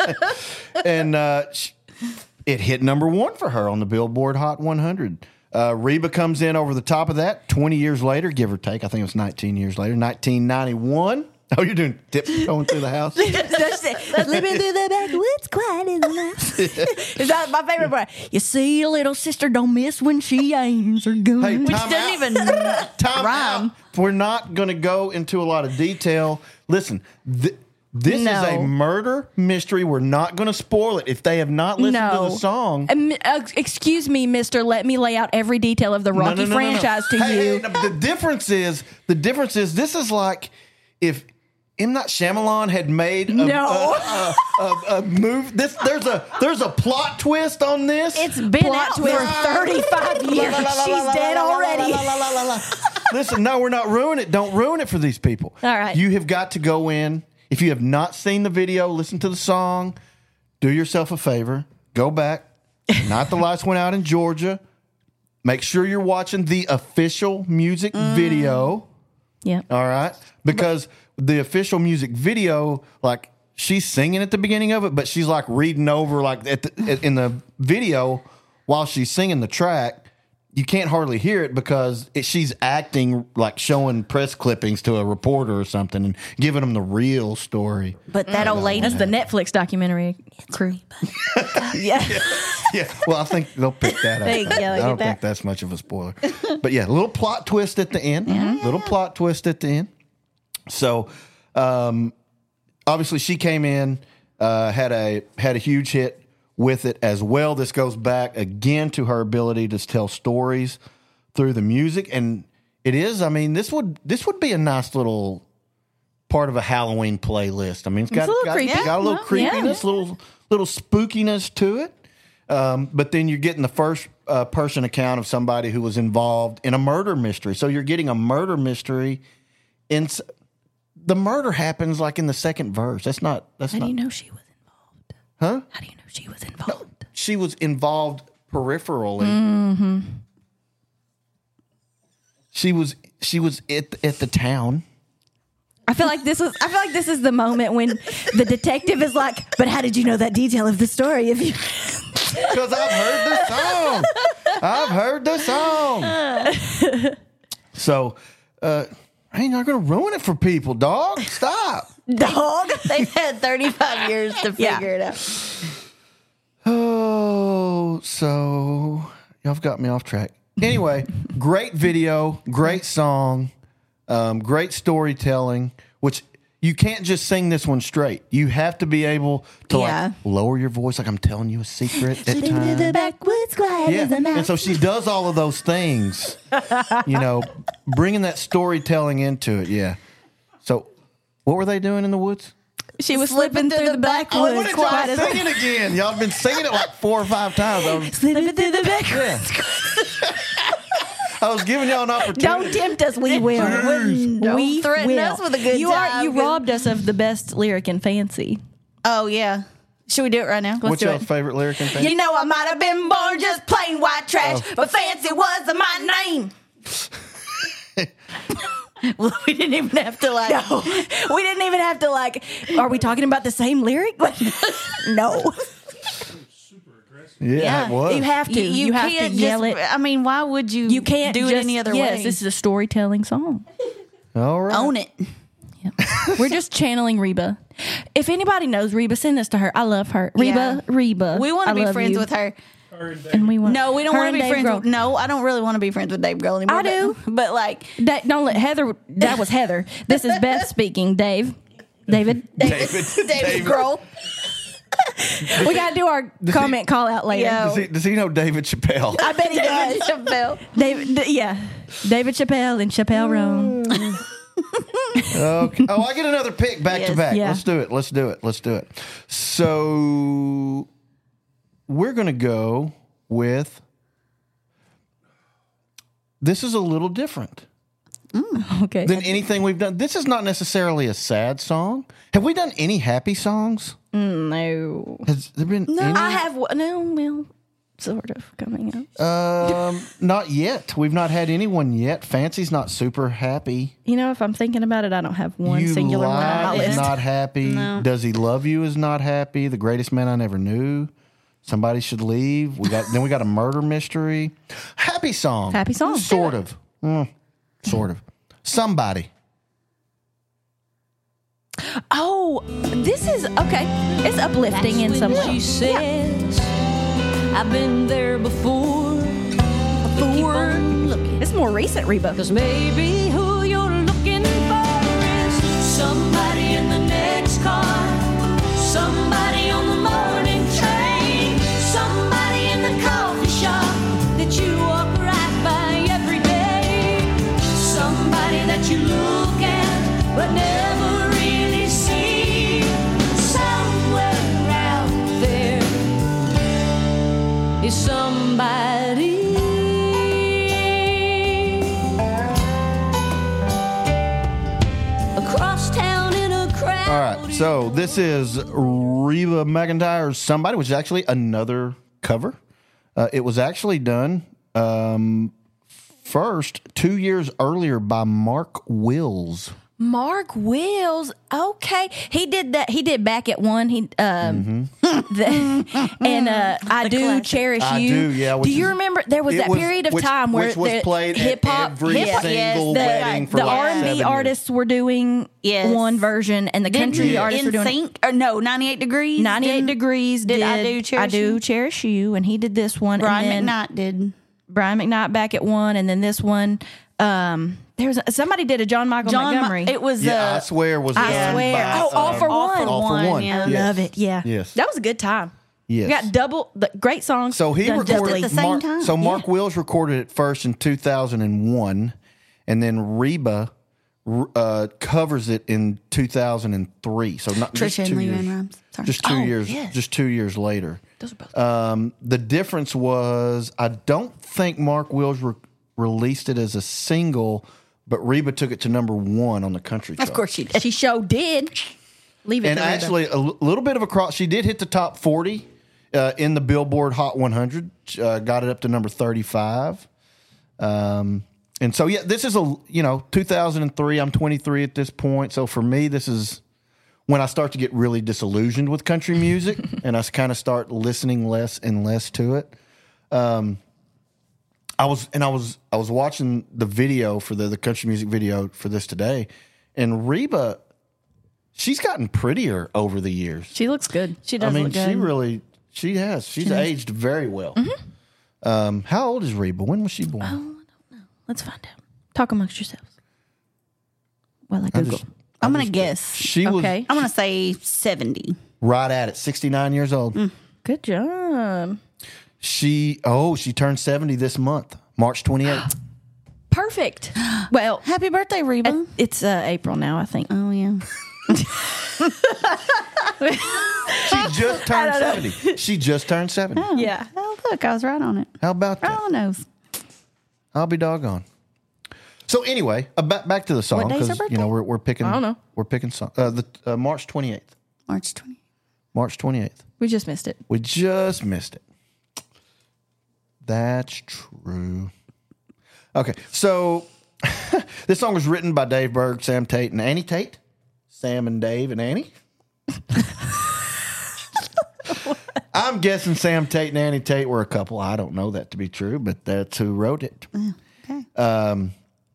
and uh, sh- it hit number one for her on the Billboard Hot one hundred. Uh, Reba comes in over the top of that twenty years later, give or take. I think it was nineteen years later, nineteen ninety-one. Oh, you're doing tiptoeing through the house? Living through the backwoods, quiet in the night. Is that my favorite part? You see, a little sister don't miss when she aims her gun. Hey, Which time doesn't out. even Time rhyme. out. We're not going to go into a lot of detail. Listen, th- this No. is a murder mystery. We're not going to spoil it. If they have not listened no. to the song, Um, uh, excuse me, mister. Let me lay out every detail of the No, Rocky no, no, no, no. franchise to Hey, you. hey, no, but the difference is the difference is this is like if M. Night Shyamalan had made a, No. a, a, a, a move. This there's a there's a plot twist on this. It's been Plot out twist for thirty-five years. She's dead already. Listen, no, we're not ruining it. Don't ruin it for these people. All right. You have got to go in. If you have not seen the video, listen to the song. Do yourself a favor. Go back. Not the lights went out in Georgia. Make sure you're watching the official music video. Yeah. All right. Because the official music video, like she's singing at the beginning of it, but she's like reading over like at the, in the video while she's singing the track. You can't hardly hear it because it, she's acting like showing press clippings to a reporter or something and giving them the real story. But that old lady. That's the Netflix documentary crew. yeah. Yeah, well, I think they'll pick that up. They- yeah, they I get don't that. think that's much of a spoiler. But yeah, a little plot twist at the end. Little plot twist at the end. So, um, obviously, she came in, uh, had a had a huge hit with it as well. This goes back again to her ability to tell stories through the music, and it is. I mean, this would this would be a nice little part of a Halloween playlist. I mean, it's got a little got, creepy. got a little Yeah. creepiness, little little spookiness to it. Um, but then you're getting the first uh, person account of somebody who was involved in a murder mystery. So you're getting a murder mystery. In s- the murder happens like in the second verse. That's not. That's How not. do you know she was involved? Huh? How do you know she was involved? she was involved peripherally. Mm-hmm. She was she was at at the town. I feel like this was. I feel like this is the moment when the detective is like, "But how did you know that detail of the story?" If you, Because I've heard the song. I've heard the song. So, uh, I ain't not gonna ruin it for people, dog. Stop. dog, They've had thirty-five years to Yeah. figure it out. Oh, so y'all have got me off track. Anyway, great video, great song, um, great storytelling, which you can't just sing this one straight. You have to be able to Yeah. like lower your voice, like I'm telling you a secret at times. backwoods quiet Yeah, and so she does all of those things, you know, bringing that storytelling into it. Yeah. So, what were they doing in the woods? She was slipping through the backwoods. Oh, what did y'all quiet as- sing it again? Y'all have been singing it like four or five times. I was, Slipping through the backwoods. I was giving y'all an opportunity. Don't tempt us. We will. Don't we threaten will. us with a good you Are, time, you 'cause- robbed us of the best lyric in Fancy. Oh yeah. Should we do it right now? What's do y'all's it. favorite lyric in Fancy? You know, I might have been born just plain white trash, but fancy wasn't my name. Well, we didn't even have to like. No, we didn't even have to like. Are we talking about the same lyric? No, Yeah, it was. you have to. You, have to can't yell just, it. I mean, why would you? You can't do it just- any other yes, way. this is a storytelling song. All right. Own it. We're just channeling Reba. If anybody knows Reba, send this to her. I love her. Reba, Yeah. Reba. We want I to be love friends you. with her. And we want No, we don't her want to and be Dave friends. Grohl. With, no, I don't really want to be friends with Dave Grohl anymore. I but- do. but like That, don't let Heather. That was Heather. This is Beth speaking. Dave, David. David. David, David. Grohl. We got to do our comment call out later. Yeah. Does he, does he know David Chappelle? I bet he David does. Chappelle. David, d- yeah, David Chappelle and Chappelle Roan. Okay. Oh, I get another pick back to Yes. back. Yeah. Let's do it. Let's do it. Let's do it. So we're going to go with this is a little different Okay. than anything we've done. This is not necessarily a sad song. Have we done any happy songs? No, Has there been any? I have one- no. Well, sort of coming up. Um, not yet. We've not had anyone yet. Fancy's not super happy. You know, if I'm thinking about it, I don't have one You singular one on my Lie is list. not happy. Does he love you is not happy. The greatest man I never knew. Somebody should leave. We got then we got a murder mystery. Happy song. Happy song. Sort of. Mm, sort of. Somebody. Oh, this is okay. It's uplifting in some She way. says, I've been there before. Keep on looking. It's more recent, Reba. Cause maybe who you're looking for is somebody in the next car, somebody on the morning train, somebody in the coffee shop that you walk right by every day, somebody that you look at but never really see. Somewhere out there is somebody. Across town in a crowd. All right. So this is Reba McEntire's Somebody, which is actually another cover. Uh, it was actually done um, first two years earlier by Mark Wills. Mark Wills. Okay, he did that. He did Back at One. He um, Mm-hmm. the, and uh, I do classic. cherish I you. Do, yeah, which Do you is- remember there was It that was- period of which- time where which was the played at hip hop, every hip- single the, wedding for the like R and seven B years. artists were doing Yes. one version, and the country Yeah. artists were In doing sync or no, ninety-eight degrees. ninety-eight Didn't- degrees. did Did, I Do Cherish I do You? cherish you, and he did this one. Brian and then McKnight did. Brian McKnight Back at One, and then this one. Um, there's a, somebody did a John Michael John, Montgomery. Mo- it was. Yeah, I uh, swear was I done swear. by, Oh, All for All One. for All for One, One. yeah. I Yes. love it. Yeah. Yes. That was a good time. Yes. You got double the great songs. So he done recorded double. at the same Mark, time. So Mark Yeah. Wills recorded it first in two thousand one, and then Reba uh, covers it in two thousand three. So not just Trisha two and years. Leanne Rhymes. Sorry. Just two Oh, years. yes. Just two years later. Those are both. Um, the difference was I don't think Mark Wills re- released it as a single, but Reba took it to number one on the country chart. Of course she did. She show did. Leave it. And to Reba. actually, a l- little bit of a cross. She did hit the top forty uh, in the Billboard Hot one hundred. Uh, got it up to number thirty-five. Um, and so, yeah, this is a, you know, two thousand three. I'm twenty-three at this point. So for me, this is when I start to get really disillusioned with country music and I kind of start listening less and less to it. Um, I was, and I was, I was watching the video for the, the country music video for this today, and Reba, she's gotten prettier over the years. She looks good. She I does mean, look good. she really, she has. She's She does. aged very well. Um, how old is Reba? When was she born? Let's find out. Talk amongst yourselves. Well, I I Google. just- I'm I going to just- guess. She was Okay. I'm going to say seventy. right at it, sixty-nine years old. Good job. She, oh, she turned seventy this month, March twenty-eighth. Perfect. Well, Happy birthday, Reba. it's uh, April now, I think. oh, yeah. She just turned seventy. She just turned seventy. Yeah. Oh, look, I was right on it. How about Right that? on the nose. I'll be doggone. So anyway, uh, back back to the song What day's her because you birthday? know we're we're picking. I don't know. We're picking song. Uh, the uh, March twenty eighth. March twentieth. March twenty eighth. We just missed it. We just missed it. That's true. Okay, so this song was written by Dave Berg, Sam Tate, and Annie Tate. Sam and Dave and Annie. I'm guessing Sam Tate and Annie Tate were a couple. I don't know that to be true, but that's who wrote it. Okay. Um,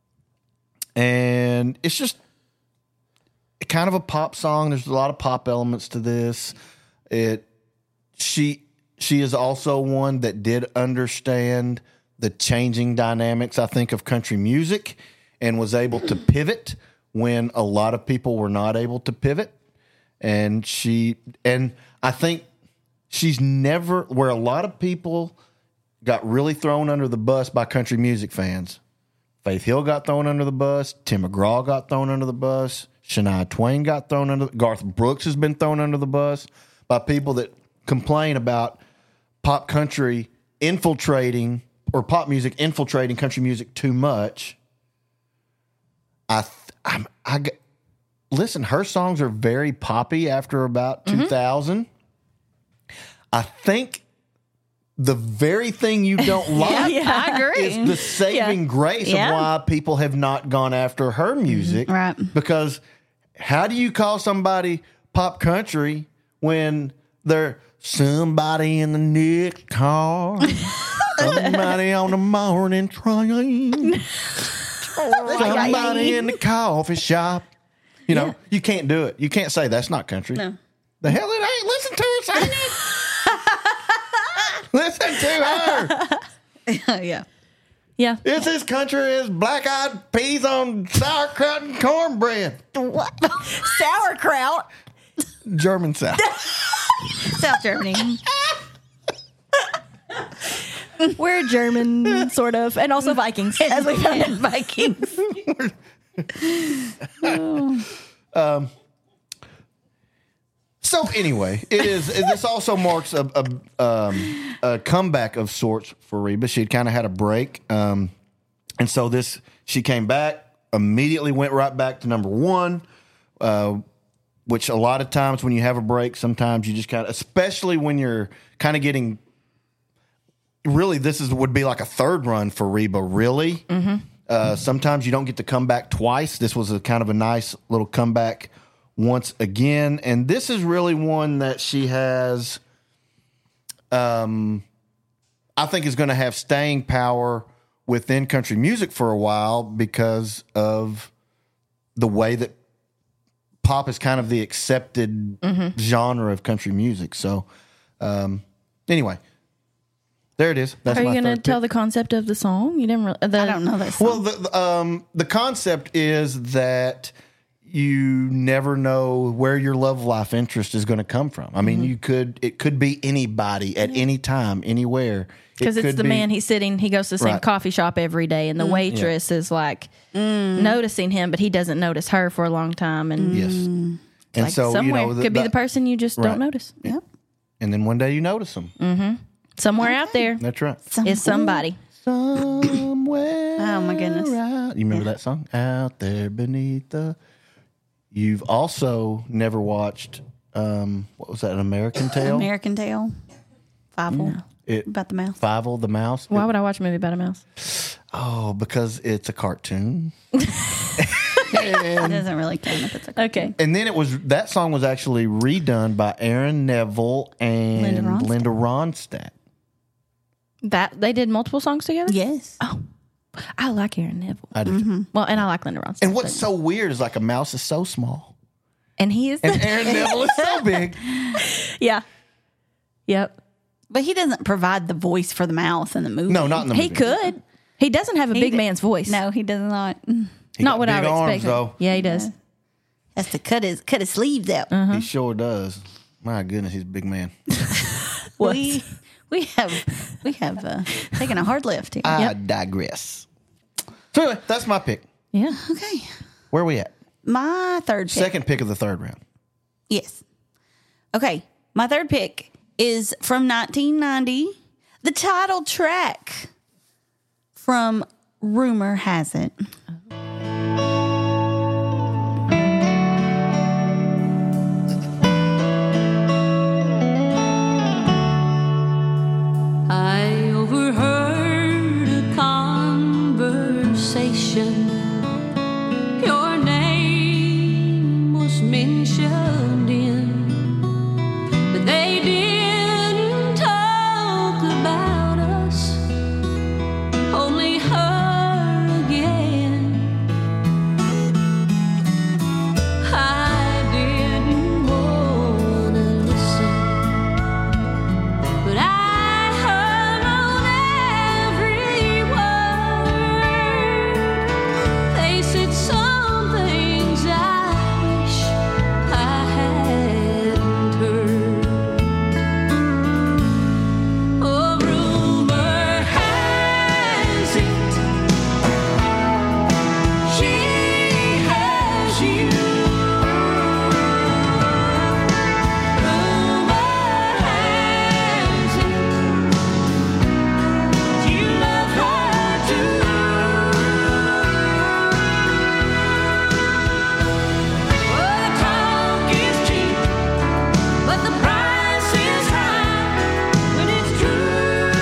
and it's just kind of a pop song. There's a lot of pop elements to this. It she she is also one that did understand the changing dynamics, I think, of country music, and was able to pivot when a lot of people were not able to pivot. And she and I think she's never where a lot of people got really thrown under the bus by country music fans. Faith Hill got thrown under the bus. Tim McGraw got thrown under the bus. Shania Twain got thrown under. Garth Brooks has been thrown under the bus by people that complain about pop country infiltrating or pop music infiltrating country music too much. I, th- I'm, I, g- listen. Her songs are very poppy after about two thousand. I think the very thing you don't like Yeah, I agree. is the saving grace Yeah. of why people have not gone after her music. Right. Because how do you call somebody pop country when they're somebody in the next car, somebody on the morning train, somebody in the coffee shop? You know, you can't do it. You can't say that's not country. No. The hell it ain't. Listen to her sing it. Listen to her. yeah. Yeah. It's as country as black-eyed peas on sauerkraut and cornbread. What? Sauerkraut. German South. South Germany. We're German, sort of, and also Vikings, as we found out. Vikings. So anyway, it is. This also marks a, a, um, a comeback of sorts for Reba. She had kind of had a break, um, and so this she came back immediately, went right back to number one. Uh, which a lot of times when you have a break, sometimes you just kind of, especially when you're kind of getting. Really, this is would be like a third run for Reba. Really, mm-hmm. uh, sometimes you don't get to come back twice. This was a kind of a nice little comeback once again, and this is really one that she has. Um, I think is going to have staying power within country music for a while because of the way that pop is kind of the accepted Mm-hmm. genre of country music. So, um, anyway. There it is. That's Are you my going to third tell pick. the concept of the song? You didn't. Re- the, I don't know that song. Well, the the, um, the concept is that you never know where your love life interest is going to come from. I mean, Mm-hmm. you could it could be anybody at any time, anywhere. Because It it's could the be- man, he's sitting, he goes to the same Right. coffee shop every day, and the waitress is like noticing him, but he doesn't notice her for a long time. And Yes, and like so somewhere you know the- could be the- the person you just Right. don't notice. Yep. and then one day you notice them. Somewhere out there That's right. is somebody. Somewhere. Oh, my goodness. out- You remember that song? Out there beneath the. You've also never watched. Um, what was that? An American Tale. American Tail. Fievel. It, About the mouse. Fievel the mouse. Why It- would I watch a movie about a mouse? oh, because it's a cartoon. It doesn't really count if it's a Okay. And then it was that song was actually redone by Aaron Neville and Linda Ronstadt. Linda Ronstadt. That they did multiple songs together? Yes. I like Aaron Neville. I did. too. Well, and I like Linda Ronstadt. And what's but- so weird is like a mouse is so small, and he is and Aaron Neville is so big. Yeah. Yep. But he doesn't provide the voice for the mouse in the movie. No, not in the He movie. could. He doesn't have a big d- man's voice. No, he does not. He Not got what I big would arms, expect. though. Yeah, he does. Has to cut his cut his sleeves out. Uh-huh. He sure does. My goodness, he's a big man. What? We we have we have uh, taken a hard left here. I digress. So anyway, that's my pick. Yeah. Okay. Where are we at? My third pick. Second pick of the third round. Yes. Okay. My third pick is from nineteen ninety. The title track from Rumor Has It. I overheard a conversation. Your name was mentioned in, but they didn't talk about us, only her again. I didn't wanna listen, but I hung on every word. They said some things I wish I hadn't heard. Oh, rumor has it she has you. Rumor has it you love her too. Well, the talk is cheap, but the price is high when it's true.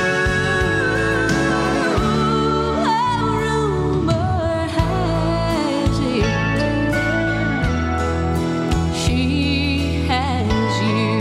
Oh, rumor has it she has you.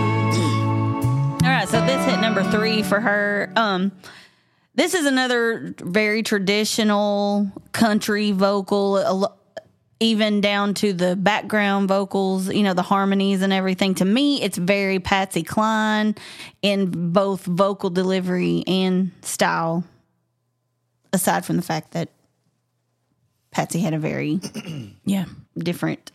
All right, so this hit number three for her. Um, this is another very traditional country vocal, a lo- even down to the background vocals, you know, the harmonies and everything. To me, it's very Patsy Cline in both vocal delivery and style, aside from the fact that Patsy had a very Yeah. different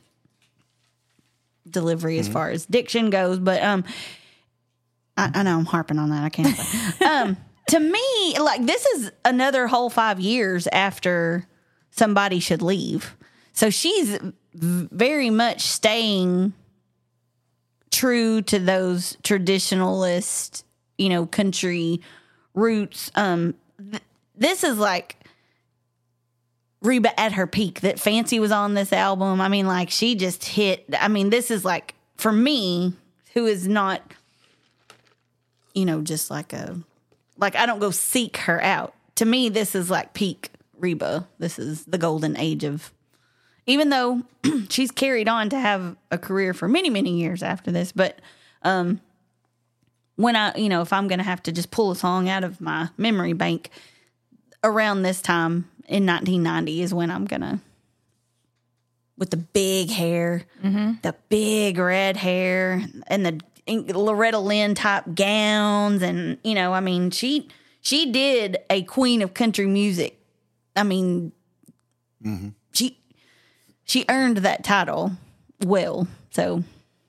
delivery as far as diction goes, but um I, I know I'm harping on that. I can't. um to me, like, this is another whole five years after Somebody Should Leave. So she's v- very much staying true to those traditionalist, you know, country roots. Um th- this is like Reba at her peak. That Fancy was on this album. I mean, like, she just hit. I mean, this is like, for me, who is not, you know, just like a, like, I don't go seek her out. To me, this is like peak Reba. This is the golden age of, even though she's carried on to have a career for many, many years after this. But um, when I, you know, if I'm going to have to just pull a song out of my memory bank around this time, in nineteen ninety is when I'm gonna, with the big hair, the big red hair, and the Loretta Lynn type gowns, and you know, I mean, she she did a queen of country music. I mean, she she earned that title well. So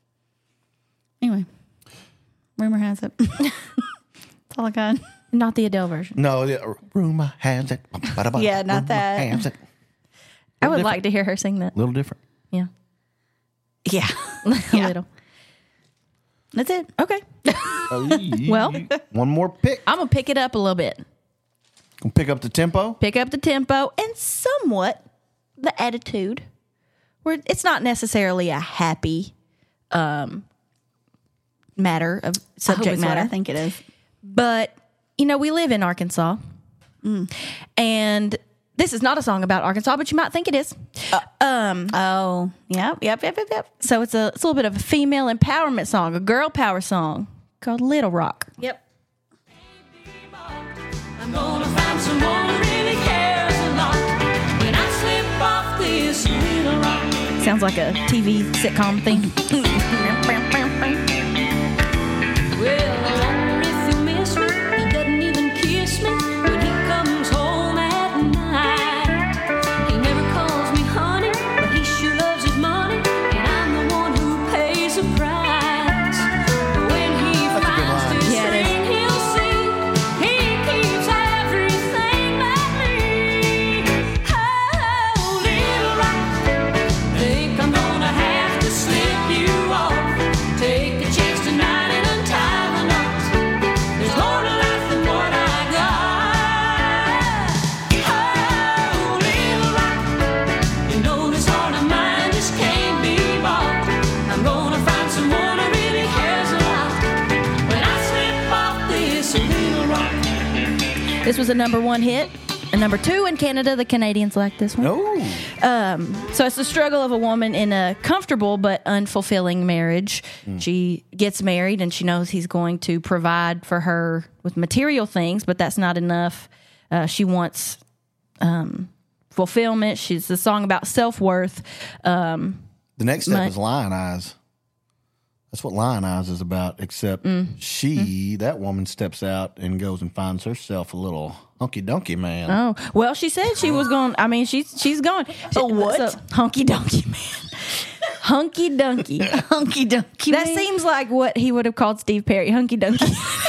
anyway, rumor has it. That's all I got. Not the Adele version. No, yeah, rumor has it. Yeah, not Rumor that. has it. I would different. like to hear her sing that. A little different. Yeah. Yeah, A Yeah. little. that's it. Okay. Well, One more pick. I'm going to pick it up a little bit. Gonna pick up the tempo. Pick up the tempo and somewhat the attitude. Where it's not necessarily a happy um, matter of I hope subject it's what matter. I think it is. But, you know, we live in Arkansas. And this is not a song about Arkansas, but you might think it is. Um, Oh, yep, yep, yep, yep, yep. so it's a, it's a little bit of a female empowerment song, a girl power song called Little Rock. Yep. I'm gonna find someone who really cares a lot when I slip off this little rock. Sounds like a T V sitcom thing. Well, I wonder if he'll miss me. He doesn't even kiss me when he comes home at night. He never calls me honey, but he sure loves his money, and I'm the one who pays the price. When he That's a good finds line. this Yeah, it is. ring, he'll see he keeps everything but me. Oh, little rock, think I'm gonna have to slip you off. Take a chance tonight and untie the knots. There's more to life than what I got. Oh, little rock, you know this heart of mine just can't be bought. I'm gonna find someone who really cares a lot when I slip off this little rock. This was a number one hit. A number two in Canada. The Canadians like this one. No. Um, so it's the struggle of a woman in a comfortable but unfulfilling marriage. She gets married and she knows he's going to provide for her with material things, but that's not enough. Uh, she wants um, fulfillment. She's a song about self-worth. Um, The next step My- is Lion Eyes. That's what Lion Eyes is about, except Mm. she, that woman, steps out and goes and finds herself a little hunky donkey man. oh, well, she said she was going. I mean, she's she's gone. A what? So, hunky donkey man. Hunky donkey. Hunky dunky. That seems like what he would have called Steve Perry, hunky donkey.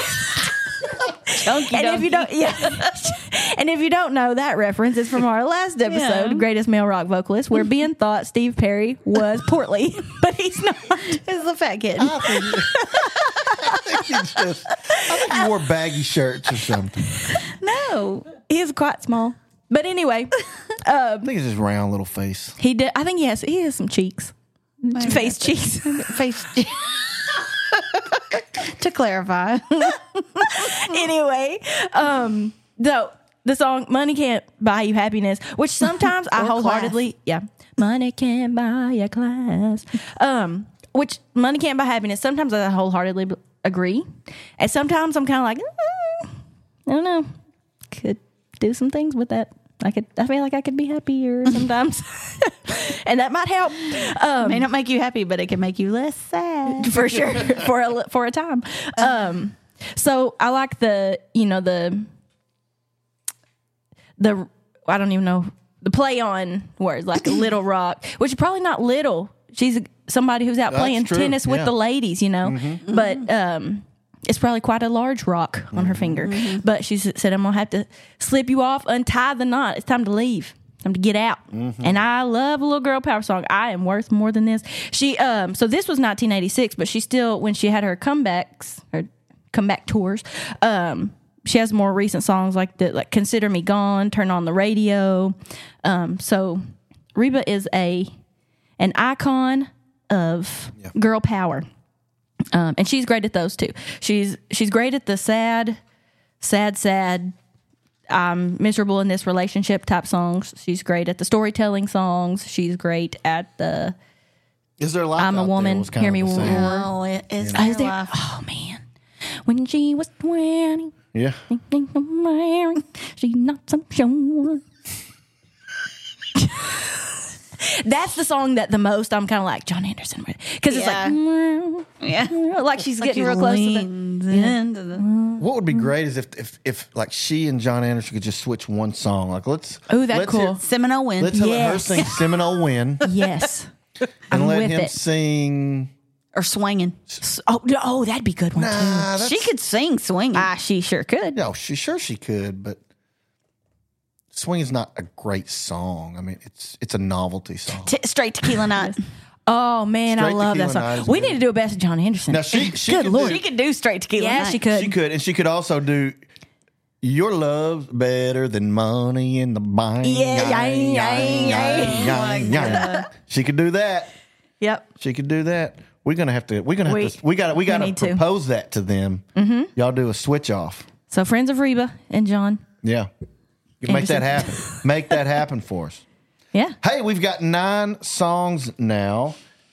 Hunky And if you don't, yeah, and if you don't know, that reference is from our last episode, Yeah. Greatest Male Rock Vocalist, where Ben thought Steve Perry was portly, but he's not. is the fat kid. I think, I think he just, I think he wore baggy shirts or something. No, he is quite small. But anyway, I think it's his round little face. he did. I think he has he has some cheeks, face cheeks. Face. To clarify. Anyway, um, so the song "Money Can't Buy You Happiness," which sometimes I Or wholeheartedly, yeah, money can't buy you class. Um, which money can't buy happiness. Sometimes I wholeheartedly b- agree, and sometimes I'm kind of like, mm, I don't know, could do some things with that. I could. I feel like I could be happier sometimes, and that might help. Um, May not make you happy, but it can make you less sad. for sure for a li- for a time. Um, so I like the you know the the I don't even know the play on words like a little rock, which is probably not little. She's somebody who's out That's playing true, tennis with yeah. the ladies, you know, but um. It's probably quite a large rock on her finger. But she s- said, I'm going to have to slip you off, untie the knot. It's time to leave. Time to get out. And I love a little girl power song. I am worth more than this. She, um, so this was nineteen eighty-six, but she still, when she had her comebacks, her comeback tours, um, she has more recent songs like the, like Consider Me Gone, Turn on the Radio. Um, so Reba is a, an icon of Yeah. girl power. Um, and she's great at those too. She's she's great at the sad, sad, sad, I'm miserable in this relationship type songs. She's great at the storytelling songs. She's great at the Is there life I'm a out there woman, was kind hear of me the same. roar. Oh, it is I was their there. life. Oh man, when she was twenty, Yeah. she's not so sure. That's the song that the most I'm kind of like John Anderson because it's Yeah. like Yeah. like she's Like getting she real close to the. leans into the. What would be great is if, if, if like she and John Anderson could just switch one song. Like let's Ooh, that's let's cool. hear- Seminole Wind. let's let her Yes. sing Seminole Win Yes, and I'm let with him it. sing. Or swinging. Oh, no, oh, that'd be a good one too. Nah, that's, She could sing swinging. Ah, she sure could. no, she sure she could, but swing is not a great song. I mean, it's it's a novelty song. T- straight tequila night. Oh man, I Straight love that Tequila song. Night is We good. need to do a best of John Anderson. Now she she Good could Lord. do, She could do straight tequila Yeah, night. she could. She could, and she could also do "Your Love's Better Than Money in the Bank." Yeah, yeah, yeah, yeah. yeah, yeah. She could do that. Yep. She could do that. We're gonna have to. We're gonna have We- to. We got. We got to need to. propose that to them. Mm-hmm. Y'all do a switch off. So Friends of Reba and John. Yeah, make that happen. Make that happen for us. Yeah. Hey, we've got nine songs now.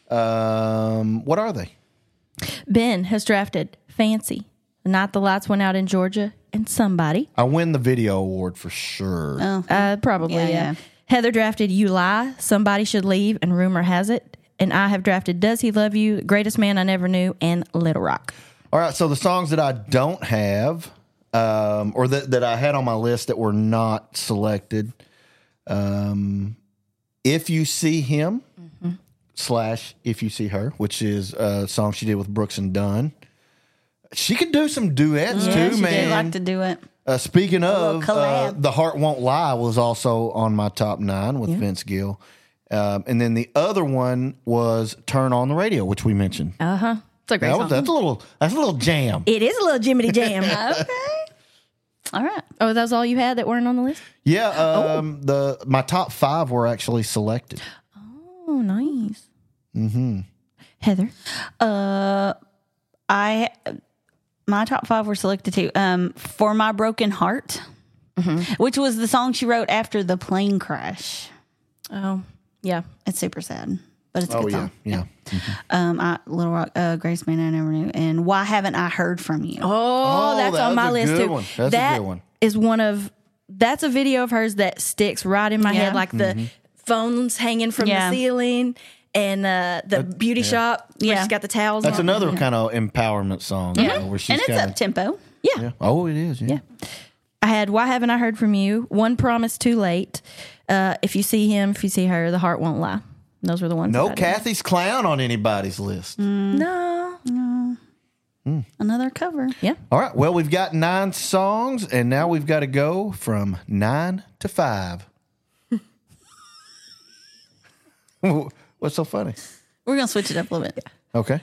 Um, what are they? Ben has drafted Fancy, The Night the Lights Went Out in Georgia, and Somebody. I win the video award for sure. Oh. Uh, probably, Yeah, yeah, yeah. Heather drafted You Lie, Somebody Should Leave, and Rumor Has It. And I have drafted Does He Love You, Greatest Man I Never Knew, and Little Rock. All right, so the songs that I don't have, um, or that, that I had on my list that were not selected, um, If You See Him, mm-hmm. slash If You See Her, which is a song she did with Brooks and Dunn. She could do some duets Yeah, too, she man. did like to do it. Uh, speaking little of, uh, collab. The Heart Won't Lie was also on my top nine with Vince Gill. Um, and then the other one was Turn On the Radio, which we mentioned. Uh huh. It's a great That song. was, that's a little that's a little jam. It is a little Jiminy Jam. Okay. All right. Oh, that was all you had that weren't on the list? Yeah, um, the my top five were actually selected. Oh, nice. Mm-hmm. Heather. Uh, I my top five were selected too. Um, For My Broken Heart, which was the song she wrote after the plane crash. Oh, yeah. It's super sad, but it's a Oh good yeah, song. yeah. Um, I, Little Rock, uh, Grace Man I Never Knew, and Why Haven't I Heard From You? Oh, Oh, that's that on was my a list good too. one. That's a That good one. is one of that's a video of hers that sticks right in my Yeah. head, like the Mm-hmm. phones hanging from Yeah. the ceiling and uh, the beauty shop where Yeah. she's got the towels. That's on. another kind of empowerment song. you know, where she's and it's kinda, up tempo. Yeah. yeah. Oh, it is. Yeah. Yeah. I had Why Haven't I Heard From You? One Promise Too Late. Uh, if you see him, if you see her, The Heart Won't Lie. Those were the ones. No that I did. Kathy's Clown on anybody's list. No. Another cover. Yeah. All right. Well, we've got nine songs, and now we've got to go from nine to five. What's so funny? We're gonna switch it up a little bit. Okay.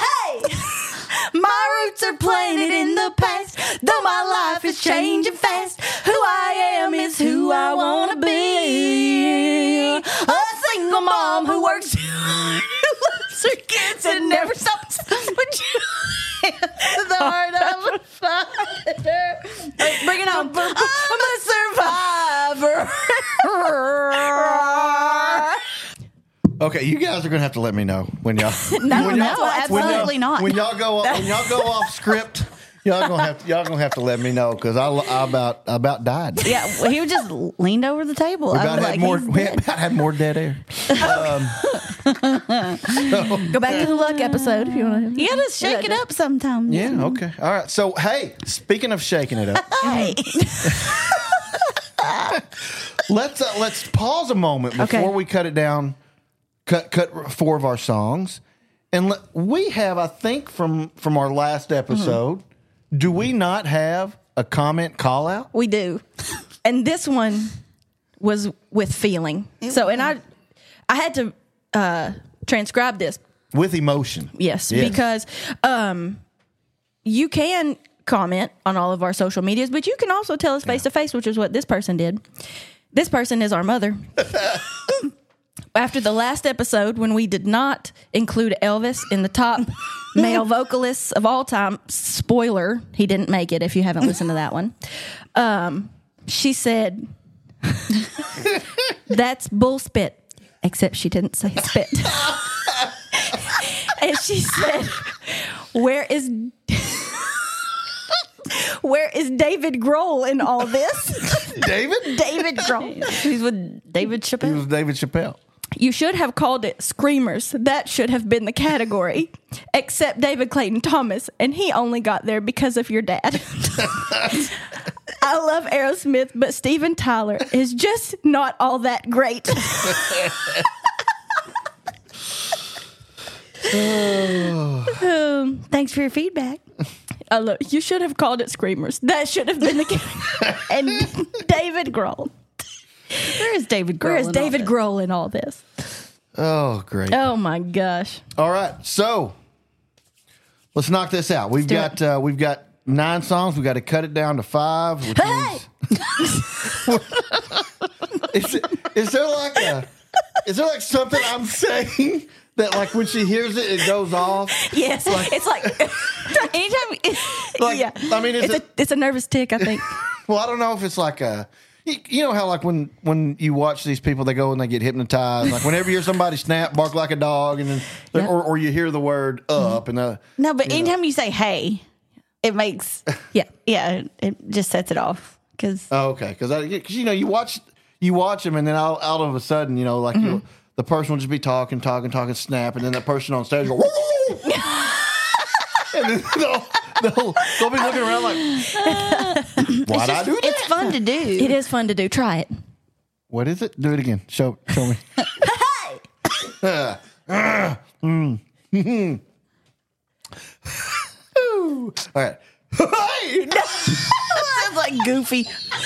My roots are planted in the past, though my life is changing fast. Who I am is who I want to be. A single mom who works too hard, who loves her kids and never stops. But you the heart of a fighter. Bring it on. I'm a survivor. Okay, you guys are gonna have to let me know when y'all. No, when no, y'all, when absolutely y'all, not. When y'all go, when y'all go off script, y'all gonna have to, y'all gonna have to let me know because I, I about I about died. Yeah, well, he just leaned over the table. We I about was had like, more. he's We dead. about had more dead air. Go back to the luck episode if you want to. You gotta shake it up sometimes. Yeah. Okay. All right. So hey, speaking of shaking it up, Hey. let's uh, let's pause a moment before Okay. we cut it down. Cut cut four of our songs, and let, we have I think from from our last episode. Mm-hmm. Do we not have a comment call out? We do. And this one was with feeling. so, and I I had to uh, transcribe this. With emotion. Yes, because um, you can comment on all of our social medias, but you can also tell us face to face, which is what this person did. This person is our mother. After the last episode, when we did not include Elvis in the top male vocalists of all time, spoiler, he didn't make it if you haven't listened to that one. Um, she said, that's bull spit, except she didn't say spit. And she said, where is where is David Grohl in all this? David? David Grohl. He's with David He Chappelle. was David Chappelle. You should have called it Screamers. That should have been the category. Except David Clayton Thomas, and he only got there because of your dad. I love Aerosmith, but Steven Tyler is just not all that great. um, Thanks for your feedback. I love, you should have called it Screamers. That should have been the category. And David Grohl. Where is David Grohl? Where is in all David this? Grohl in all this? Oh, great. Oh my gosh. All right. So let's knock this out. We've do got uh, we've got nine songs. We've got to cut it down to five. Which Hey! means- is, it, is there like a is there like something I'm saying that like when she hears it, it goes off. Yes, it's like Anytime, Like, yeah. I mean, is it's it? a it's a nervous tick. I think. Well, I don't know if it's like a. You, you know how like when when you watch these people, they go and they get hypnotized. Like whenever you hear somebody snap, bark like a dog, and then Yeah. or, or you hear the word up, and uh, no, but anytime you say "hey," it makes Yeah. yeah, it just sets it off because oh, okay, because because you know you watch you watch them, and then all, all of a sudden, you know, like Mm-hmm. you'll, the person will just be talking, talking, talking, snap, and then that person on stage will go. "Woo!" And then they'll, they'll, they'll be looking around like, why'd I do that? it's fun to do. It is fun to do. Try it. What is it? Do it again. Show show me. All right. Hey! Sounds like Goofy.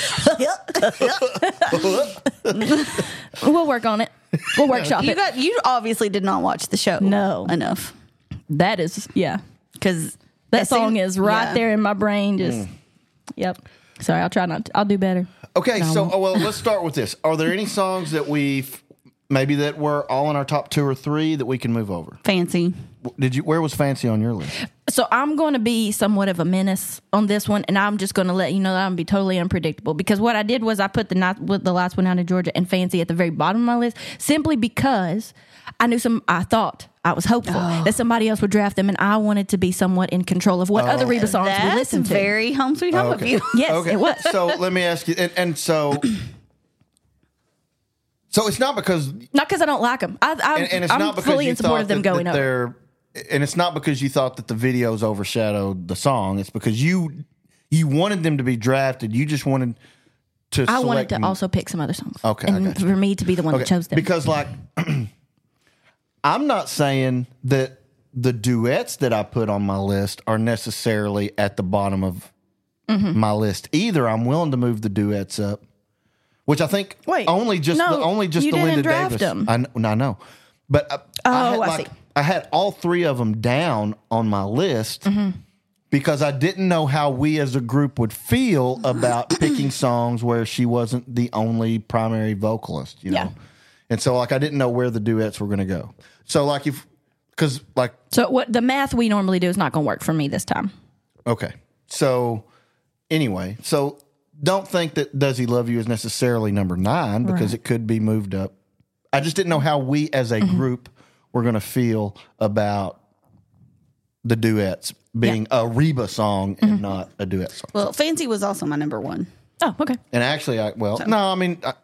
We'll work on it. We'll workshop You it. got you obviously did not watch the show. No. enough That is yeah. because That song is right there in my brain. Just yep. Sorry, I'll try not. To, I'll do better. Okay, so oh, well, let's start with this. Are there any songs that we maybe that were all in our top two or three that we can move over? Fancy. Did you? Where was Fancy on your list? So I'm going to be somewhat of a menace on this one, and I'm just going to let you know that I'm going to be totally unpredictable because what I did was I put the night with the last one out in Georgia and Fancy at the very bottom of my list simply because I knew some. I thought I was hopeful that somebody else would draft them, and I wanted to be somewhat in control of what other Reba songs we That's listen to. very home sweet home of Okay. you. Yes, Okay. it was. So let me ask you, and, and so, so it's not because, Not because I don't like them. I, I, and, and it's I'm not because fully you in support thought of them that, going that over. they're, and it's not because you thought that the videos overshadowed the song. It's because you you wanted them to be drafted. You just wanted to. I wanted select to them. also pick some other songs. Okay, I and got you. for me to be the one that Okay, chose them. because like I'm not saying that the duets that I put on my list are necessarily at the bottom of Mm-hmm. my list either. I'm willing to move the duets up, which I think Wait, only just no, the, only just you the didn't Linda draft Davis. them. I, kn- I know, but I, Oh, I, had I like, see. I had all three of them down on my list. Mm-hmm. Because I didn't know how we as a group would feel about picking songs where she wasn't the only primary vocalist, you know? Yeah. And so, like, I didn't know where the duets were going to go. So, like, if, because, like, So what the math we normally do is not going to work for me this time. okay. So, anyway, so don't think that Does He Love You is necessarily number nine because it could be moved up. I just didn't know how we as a group were going to feel about the duets being a Reba song and not a duet song. Well, Fancy was also my number one. Oh, okay. And actually, I well, no, I mean, I,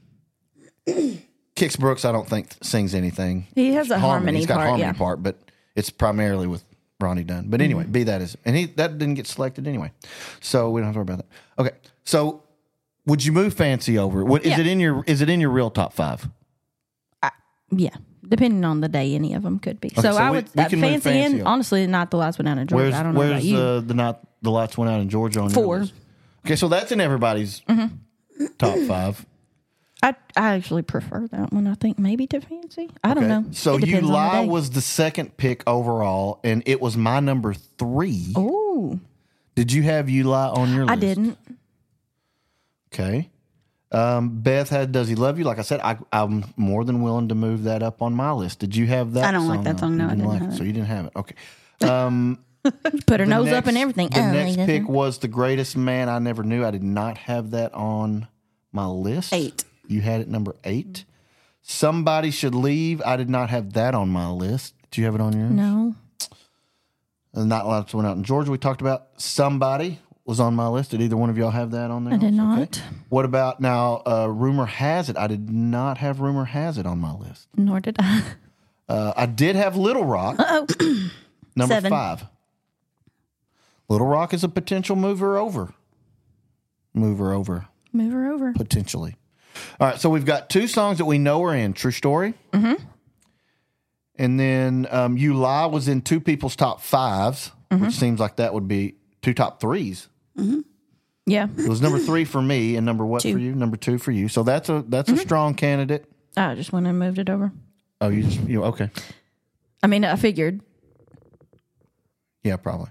Kix Brooks, I don't think sings anything. He has a harmony He's got part, a harmony yeah. part, but it's primarily with Ronnie Dunn. But anyway, be that as, and he that didn't get selected anyway, so we don't have to worry about that. Okay, so would you move Fancy over? What is Yeah. it in your? Is it in your real top five? Yeah. Depending on the day, any of them could be. so, so I we- would we uh, can move fancy, Fancy in. up. Honestly, not the last one out in Georgia. Where's I don't know where's about you. uh, the not the last one out in Georgia on your Four. list? Okay, so that's in everybody's Mm-hmm. top five. I I actually prefer that one. I think maybe to Fancy. I don't Okay. know. So It You depends on the Lie day. was the second pick overall, and it was my number three. Ooh, Did you have You Lie on your list? I didn't. Okay. Um, Beth had Does He Love You? Like I said, I, I'm more than willing to move that up on my list. Did you have that I don't like that on? song. No, You I didn't like have it, it. So you didn't have it. Okay. Um, Put her the nose next- up and everything. The Oh, next like pick that. was The Greatest Man I Never Knew. I did not have that on my list. Eight. You had it number eight. Somebody Should Leave. I did not have that on my list. Did you have it on yours? No. Uh, Not Last One Out in Georgia. We talked about Somebody was on my list. Did either one of y'all have that on there? I did also? not. What about now? Uh, Rumor Has It. I did not have Rumor Has It on my list. Nor did I. Uh, I did have Little Rock. number Seven. five. Little Rock is a potential mover over. Mover over, Move her over. potentially. All right, so we've got two songs that we know are in True Story. Mm-hmm. And then um, You Lie was in two people's top fives, Mm-hmm. which seems like that would be two top threes. Yeah. It was number three for me, and number what Two. for you? Number two for you. So that's a that's Mm-hmm. a strong candidate. I just went and moved it over. Oh, you just you okay? I mean, I figured. Yeah, probably.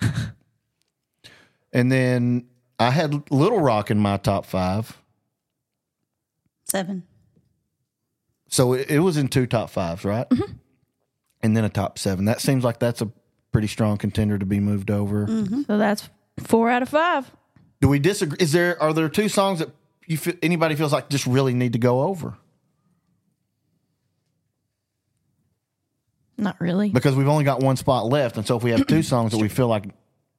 And then I had Little Rock in my top five, Seven. so it, it was in two top fives, right? Mm-hmm. and then a top seven. That seems like that's a pretty strong contender to be moved over. So that's four out of five. Do we disagree? Is there are there two songs that you feel, anybody feels like just really need to go over? Not really. Because we've only got one spot left, and so if we have two songs that we feel like,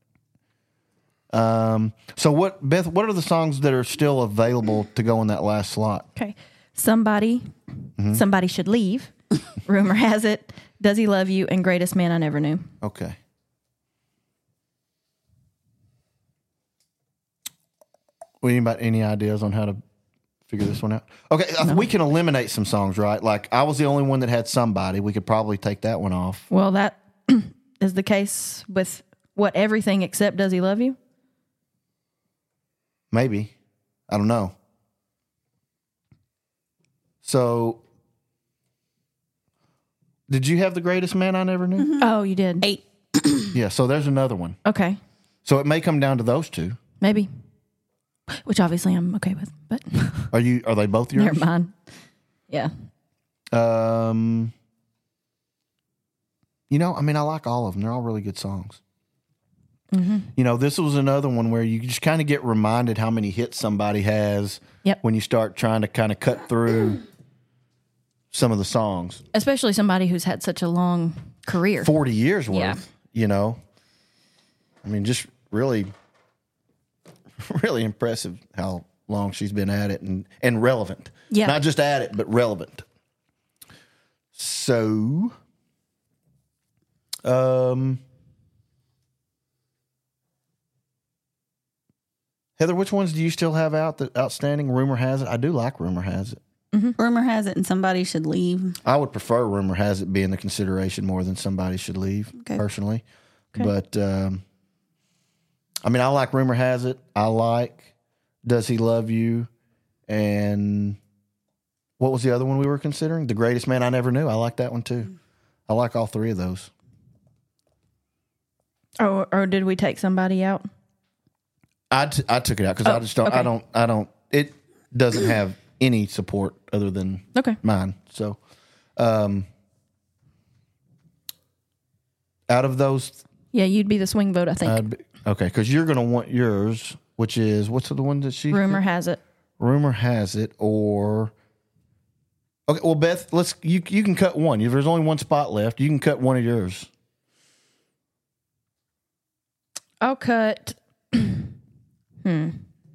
um, so what, Beth? What are the songs that are still available to go in that last slot? Okay. Somebody, somebody should leave. Rumor has it. Does he love you? And greatest man I never knew. Okay. Well, anybody any ideas on how to figure this one out? Okay, no. We can eliminate some songs, right? Like I was the only one that had somebody. We could probably take that one off. Well, that is the case with what everything except Does He Love You? Maybe. I don't know. So, did you have The Greatest Man I Never Knew? Mm-hmm. Oh, you did. Eight. Yeah, so there's another one. Okay. So it may come down to those two. Maybe. Which obviously I'm okay with, but Are you? Are they both yours? never mind. Yeah. Um, you know, I mean, I like all of them. They're all really good songs. Mm-hmm. You know, this was another one where you just kind of get reminded how many hits somebody has Yep. when you start trying to kind of cut through some of the songs. Especially somebody who's had such a long career. forty years worth, Yeah. you know. I mean, just really, really impressive how long she's been at it and, and relevant. Yeah. Not just at it, but relevant. So, um, Heather, which ones do you still have out that outstanding? Rumor Has It. I do like Rumor Has It. Rumor has it, and somebody should leave. I would prefer Rumor Has It being the consideration more than Somebody Should Leave, Okay. personally. Okay. But, um, I mean, I like Rumor Has It. I like Does He Love You? And what was the other one we were considering? The Greatest Man I Never Knew. I like that one, too. I like all three of those. Or, or did we take somebody out? I, t- I took it out because Oh, I just don't, I okay. don't, I don't, it doesn't have any support other than Okay. mine. So, um, out of those, Yeah, you'd be the swing vote, I think. I'd be, okay, because you're going to want yours, which is, what's the one that she? Rumor has it. Rumor Has It, or, okay, well, Beth, let's, you, you can cut one. If there's only one spot left, you can cut one of yours. I'll cut. hmm.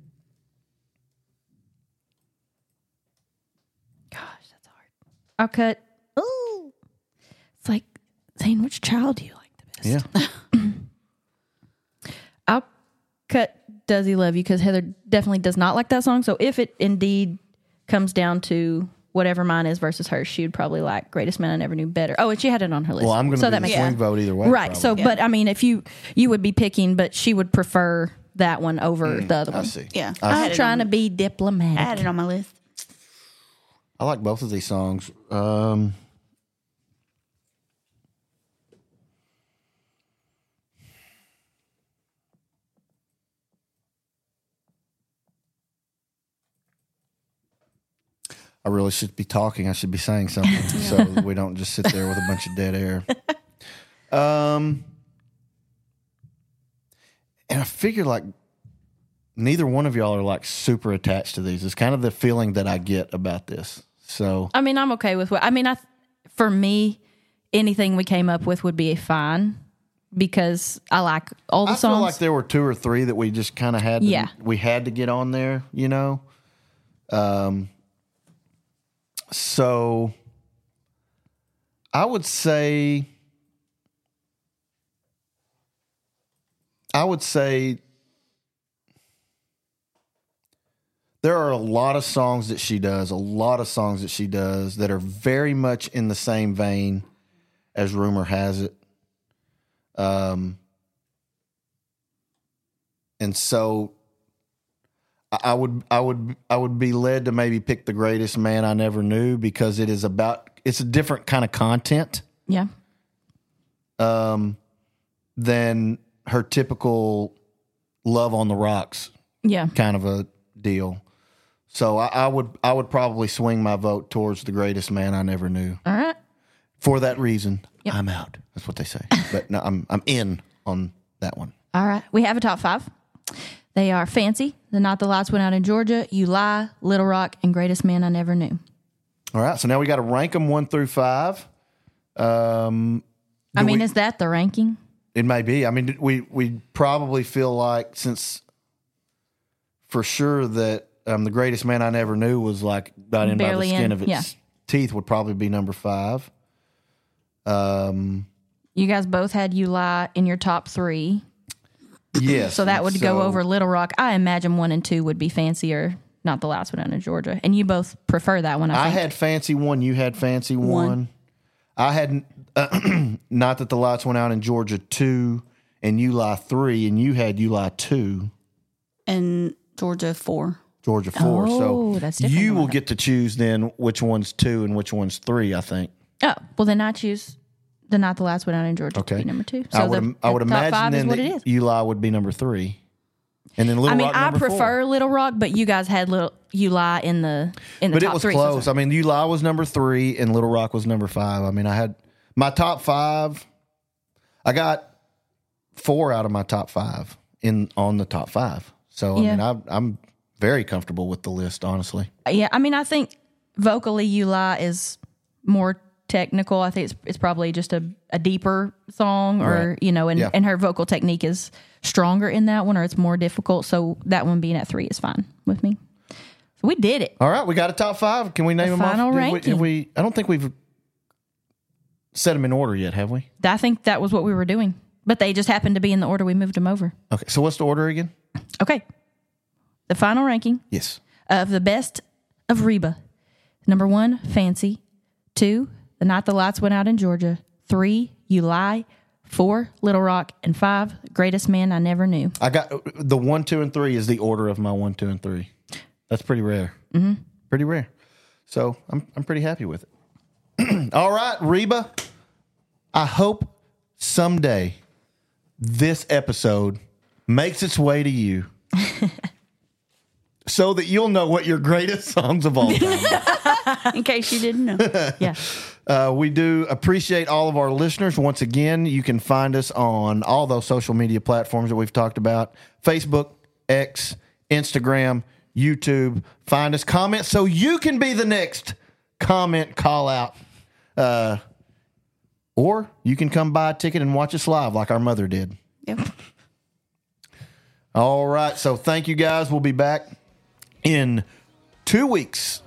Gosh, that's hard. I'll cut. Ooh. It's like saying which child do you like the best? Yeah. I'll cut Does He Love You because Heather definitely does not like that song. So if it indeed comes down to whatever mine is versus hers, she would probably like Greatest Man I Never Knew better. Oh, and she had it on her list. Well, I'm going to so be that the makes swing sense. vote either way. Right. So, probably. but I mean, if you you would be picking, but she would prefer that one over the other I one. see. Yeah. I I I'm had it trying on- to be diplomatic. I had it on my list. I like both of these songs. Um, I really should be talking. I should be saying something so that we don't just sit there with a bunch of dead air. Um, and I figure like neither one of y'all are like super attached to these. It's kind of the feeling that I get about this. So I mean, I'm okay with what I mean. I for me, anything we came up with would be a fine because I like all the I songs. feel like there were two or three that we just kind of had. To, Yeah. we had to get on there. You know. Um. So I would say. I would say there are a lot of songs that she does, a lot of songs that she does that are very much in the same vein as Rumor Has It. Um, and so I I would, I would, I would be led to maybe pick The Greatest Man I Never Knew because it is about, it's a different kind of content yeah. um, than her typical Love on the Rocks Yeah. kind of a deal. So I, I would I would probably swing my vote towards The Greatest Man I Never Knew All right. for that reason. I'm out. That's what they say. But no, I'm I'm in on that one. All right. We have a top five. They are Fancy, The Night the Lights Went Out in Georgia, You Lie, Little Rock, and Greatest Man I Never Knew. All right. So now we got to rank them one through five. Um, I mean, we, is that the ranking? It may be. I mean, we we probably feel like since for sure that um, The Greatest Man I Never Knew was like got in Barely by the skin in, of its yeah. teeth would probably be number five. Um, You guys both had You Lie in your top three. yes. So that would so- go over Little Rock. I imagine one and two would be fancier, not the last one out in Georgia. And you both prefer that one, I I think. had Fancy one. You had Fancy one. One. I had uh, Not That the Lights Went Out in Georgia two, and You Lie three, and you had You Lie two, And Georgia four. Georgia four. Oh, so that's different you than will that. get to choose then which one's two and which one's three, I think. Oh, well, then I choose The Not the Last One Out in Georgia Okay. to be number two. I would, the, im- I would the top imagine five is then what that it is. You Lie would be number three. And then Little I mean, Rock I number prefer four. Little Rock, but you guys had little You Lie in the in the But top it was three. so close. sorry. I mean, You Lie was number three and Little Rock was number five. I mean, I had my top five. I got four out of my top five in on the top five. So, I Yeah. mean, I, I'm very comfortable with the list, honestly. Yeah, I mean, I think vocally You Lie is more technical. I think it's it's probably just a, a deeper song, or Right. you know, and, Yeah. and her vocal technique is stronger in that one, or it's more difficult. So that one being at three is fine with me. So we did it. All right, we got a top five. Can we name them final off? Did we- ranking. have we, I don't think we've set them in order yet, have we? I think that was what we were doing, but they just happened to be in the order we moved them over. Okay, so what's the order again? Okay, the final ranking Yes. of the best of Reba. Number one, Fancy. Two, The Night the Lights Went Out in Georgia. Three, You Lie. Four, Little Rock. And five, Greatest Man I Never Knew. I got the one, two, and three is the order of my one, two, and three. That's pretty rare. Mm-hmm. Pretty rare. So I'm I'm pretty happy with it. All right, Reba. I hope someday this episode makes its way to you, so that you'll know what your greatest songs of all time are. In case you didn't know. Yeah. Uh, we do appreciate all of our listeners. Once again, you can find us on all those social media platforms that we've talked about: Facebook, X, Instagram, YouTube. Find us, comment, so you can be the next comment call out. Uh, or you can come buy a ticket and watch us live like our mother did. Yep. All right. So thank you guys. We'll be back in two weeks.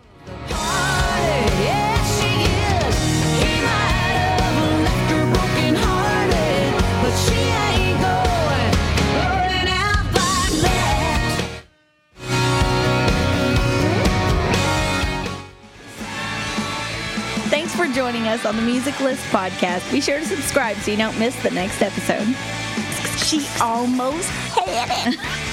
Yes, she is. He might have left her broken-hearted, but she ain't going burning out like that. Thanks for joining us on the Music List podcast. Be sure to subscribe so you don't miss the next episode. She almost had it.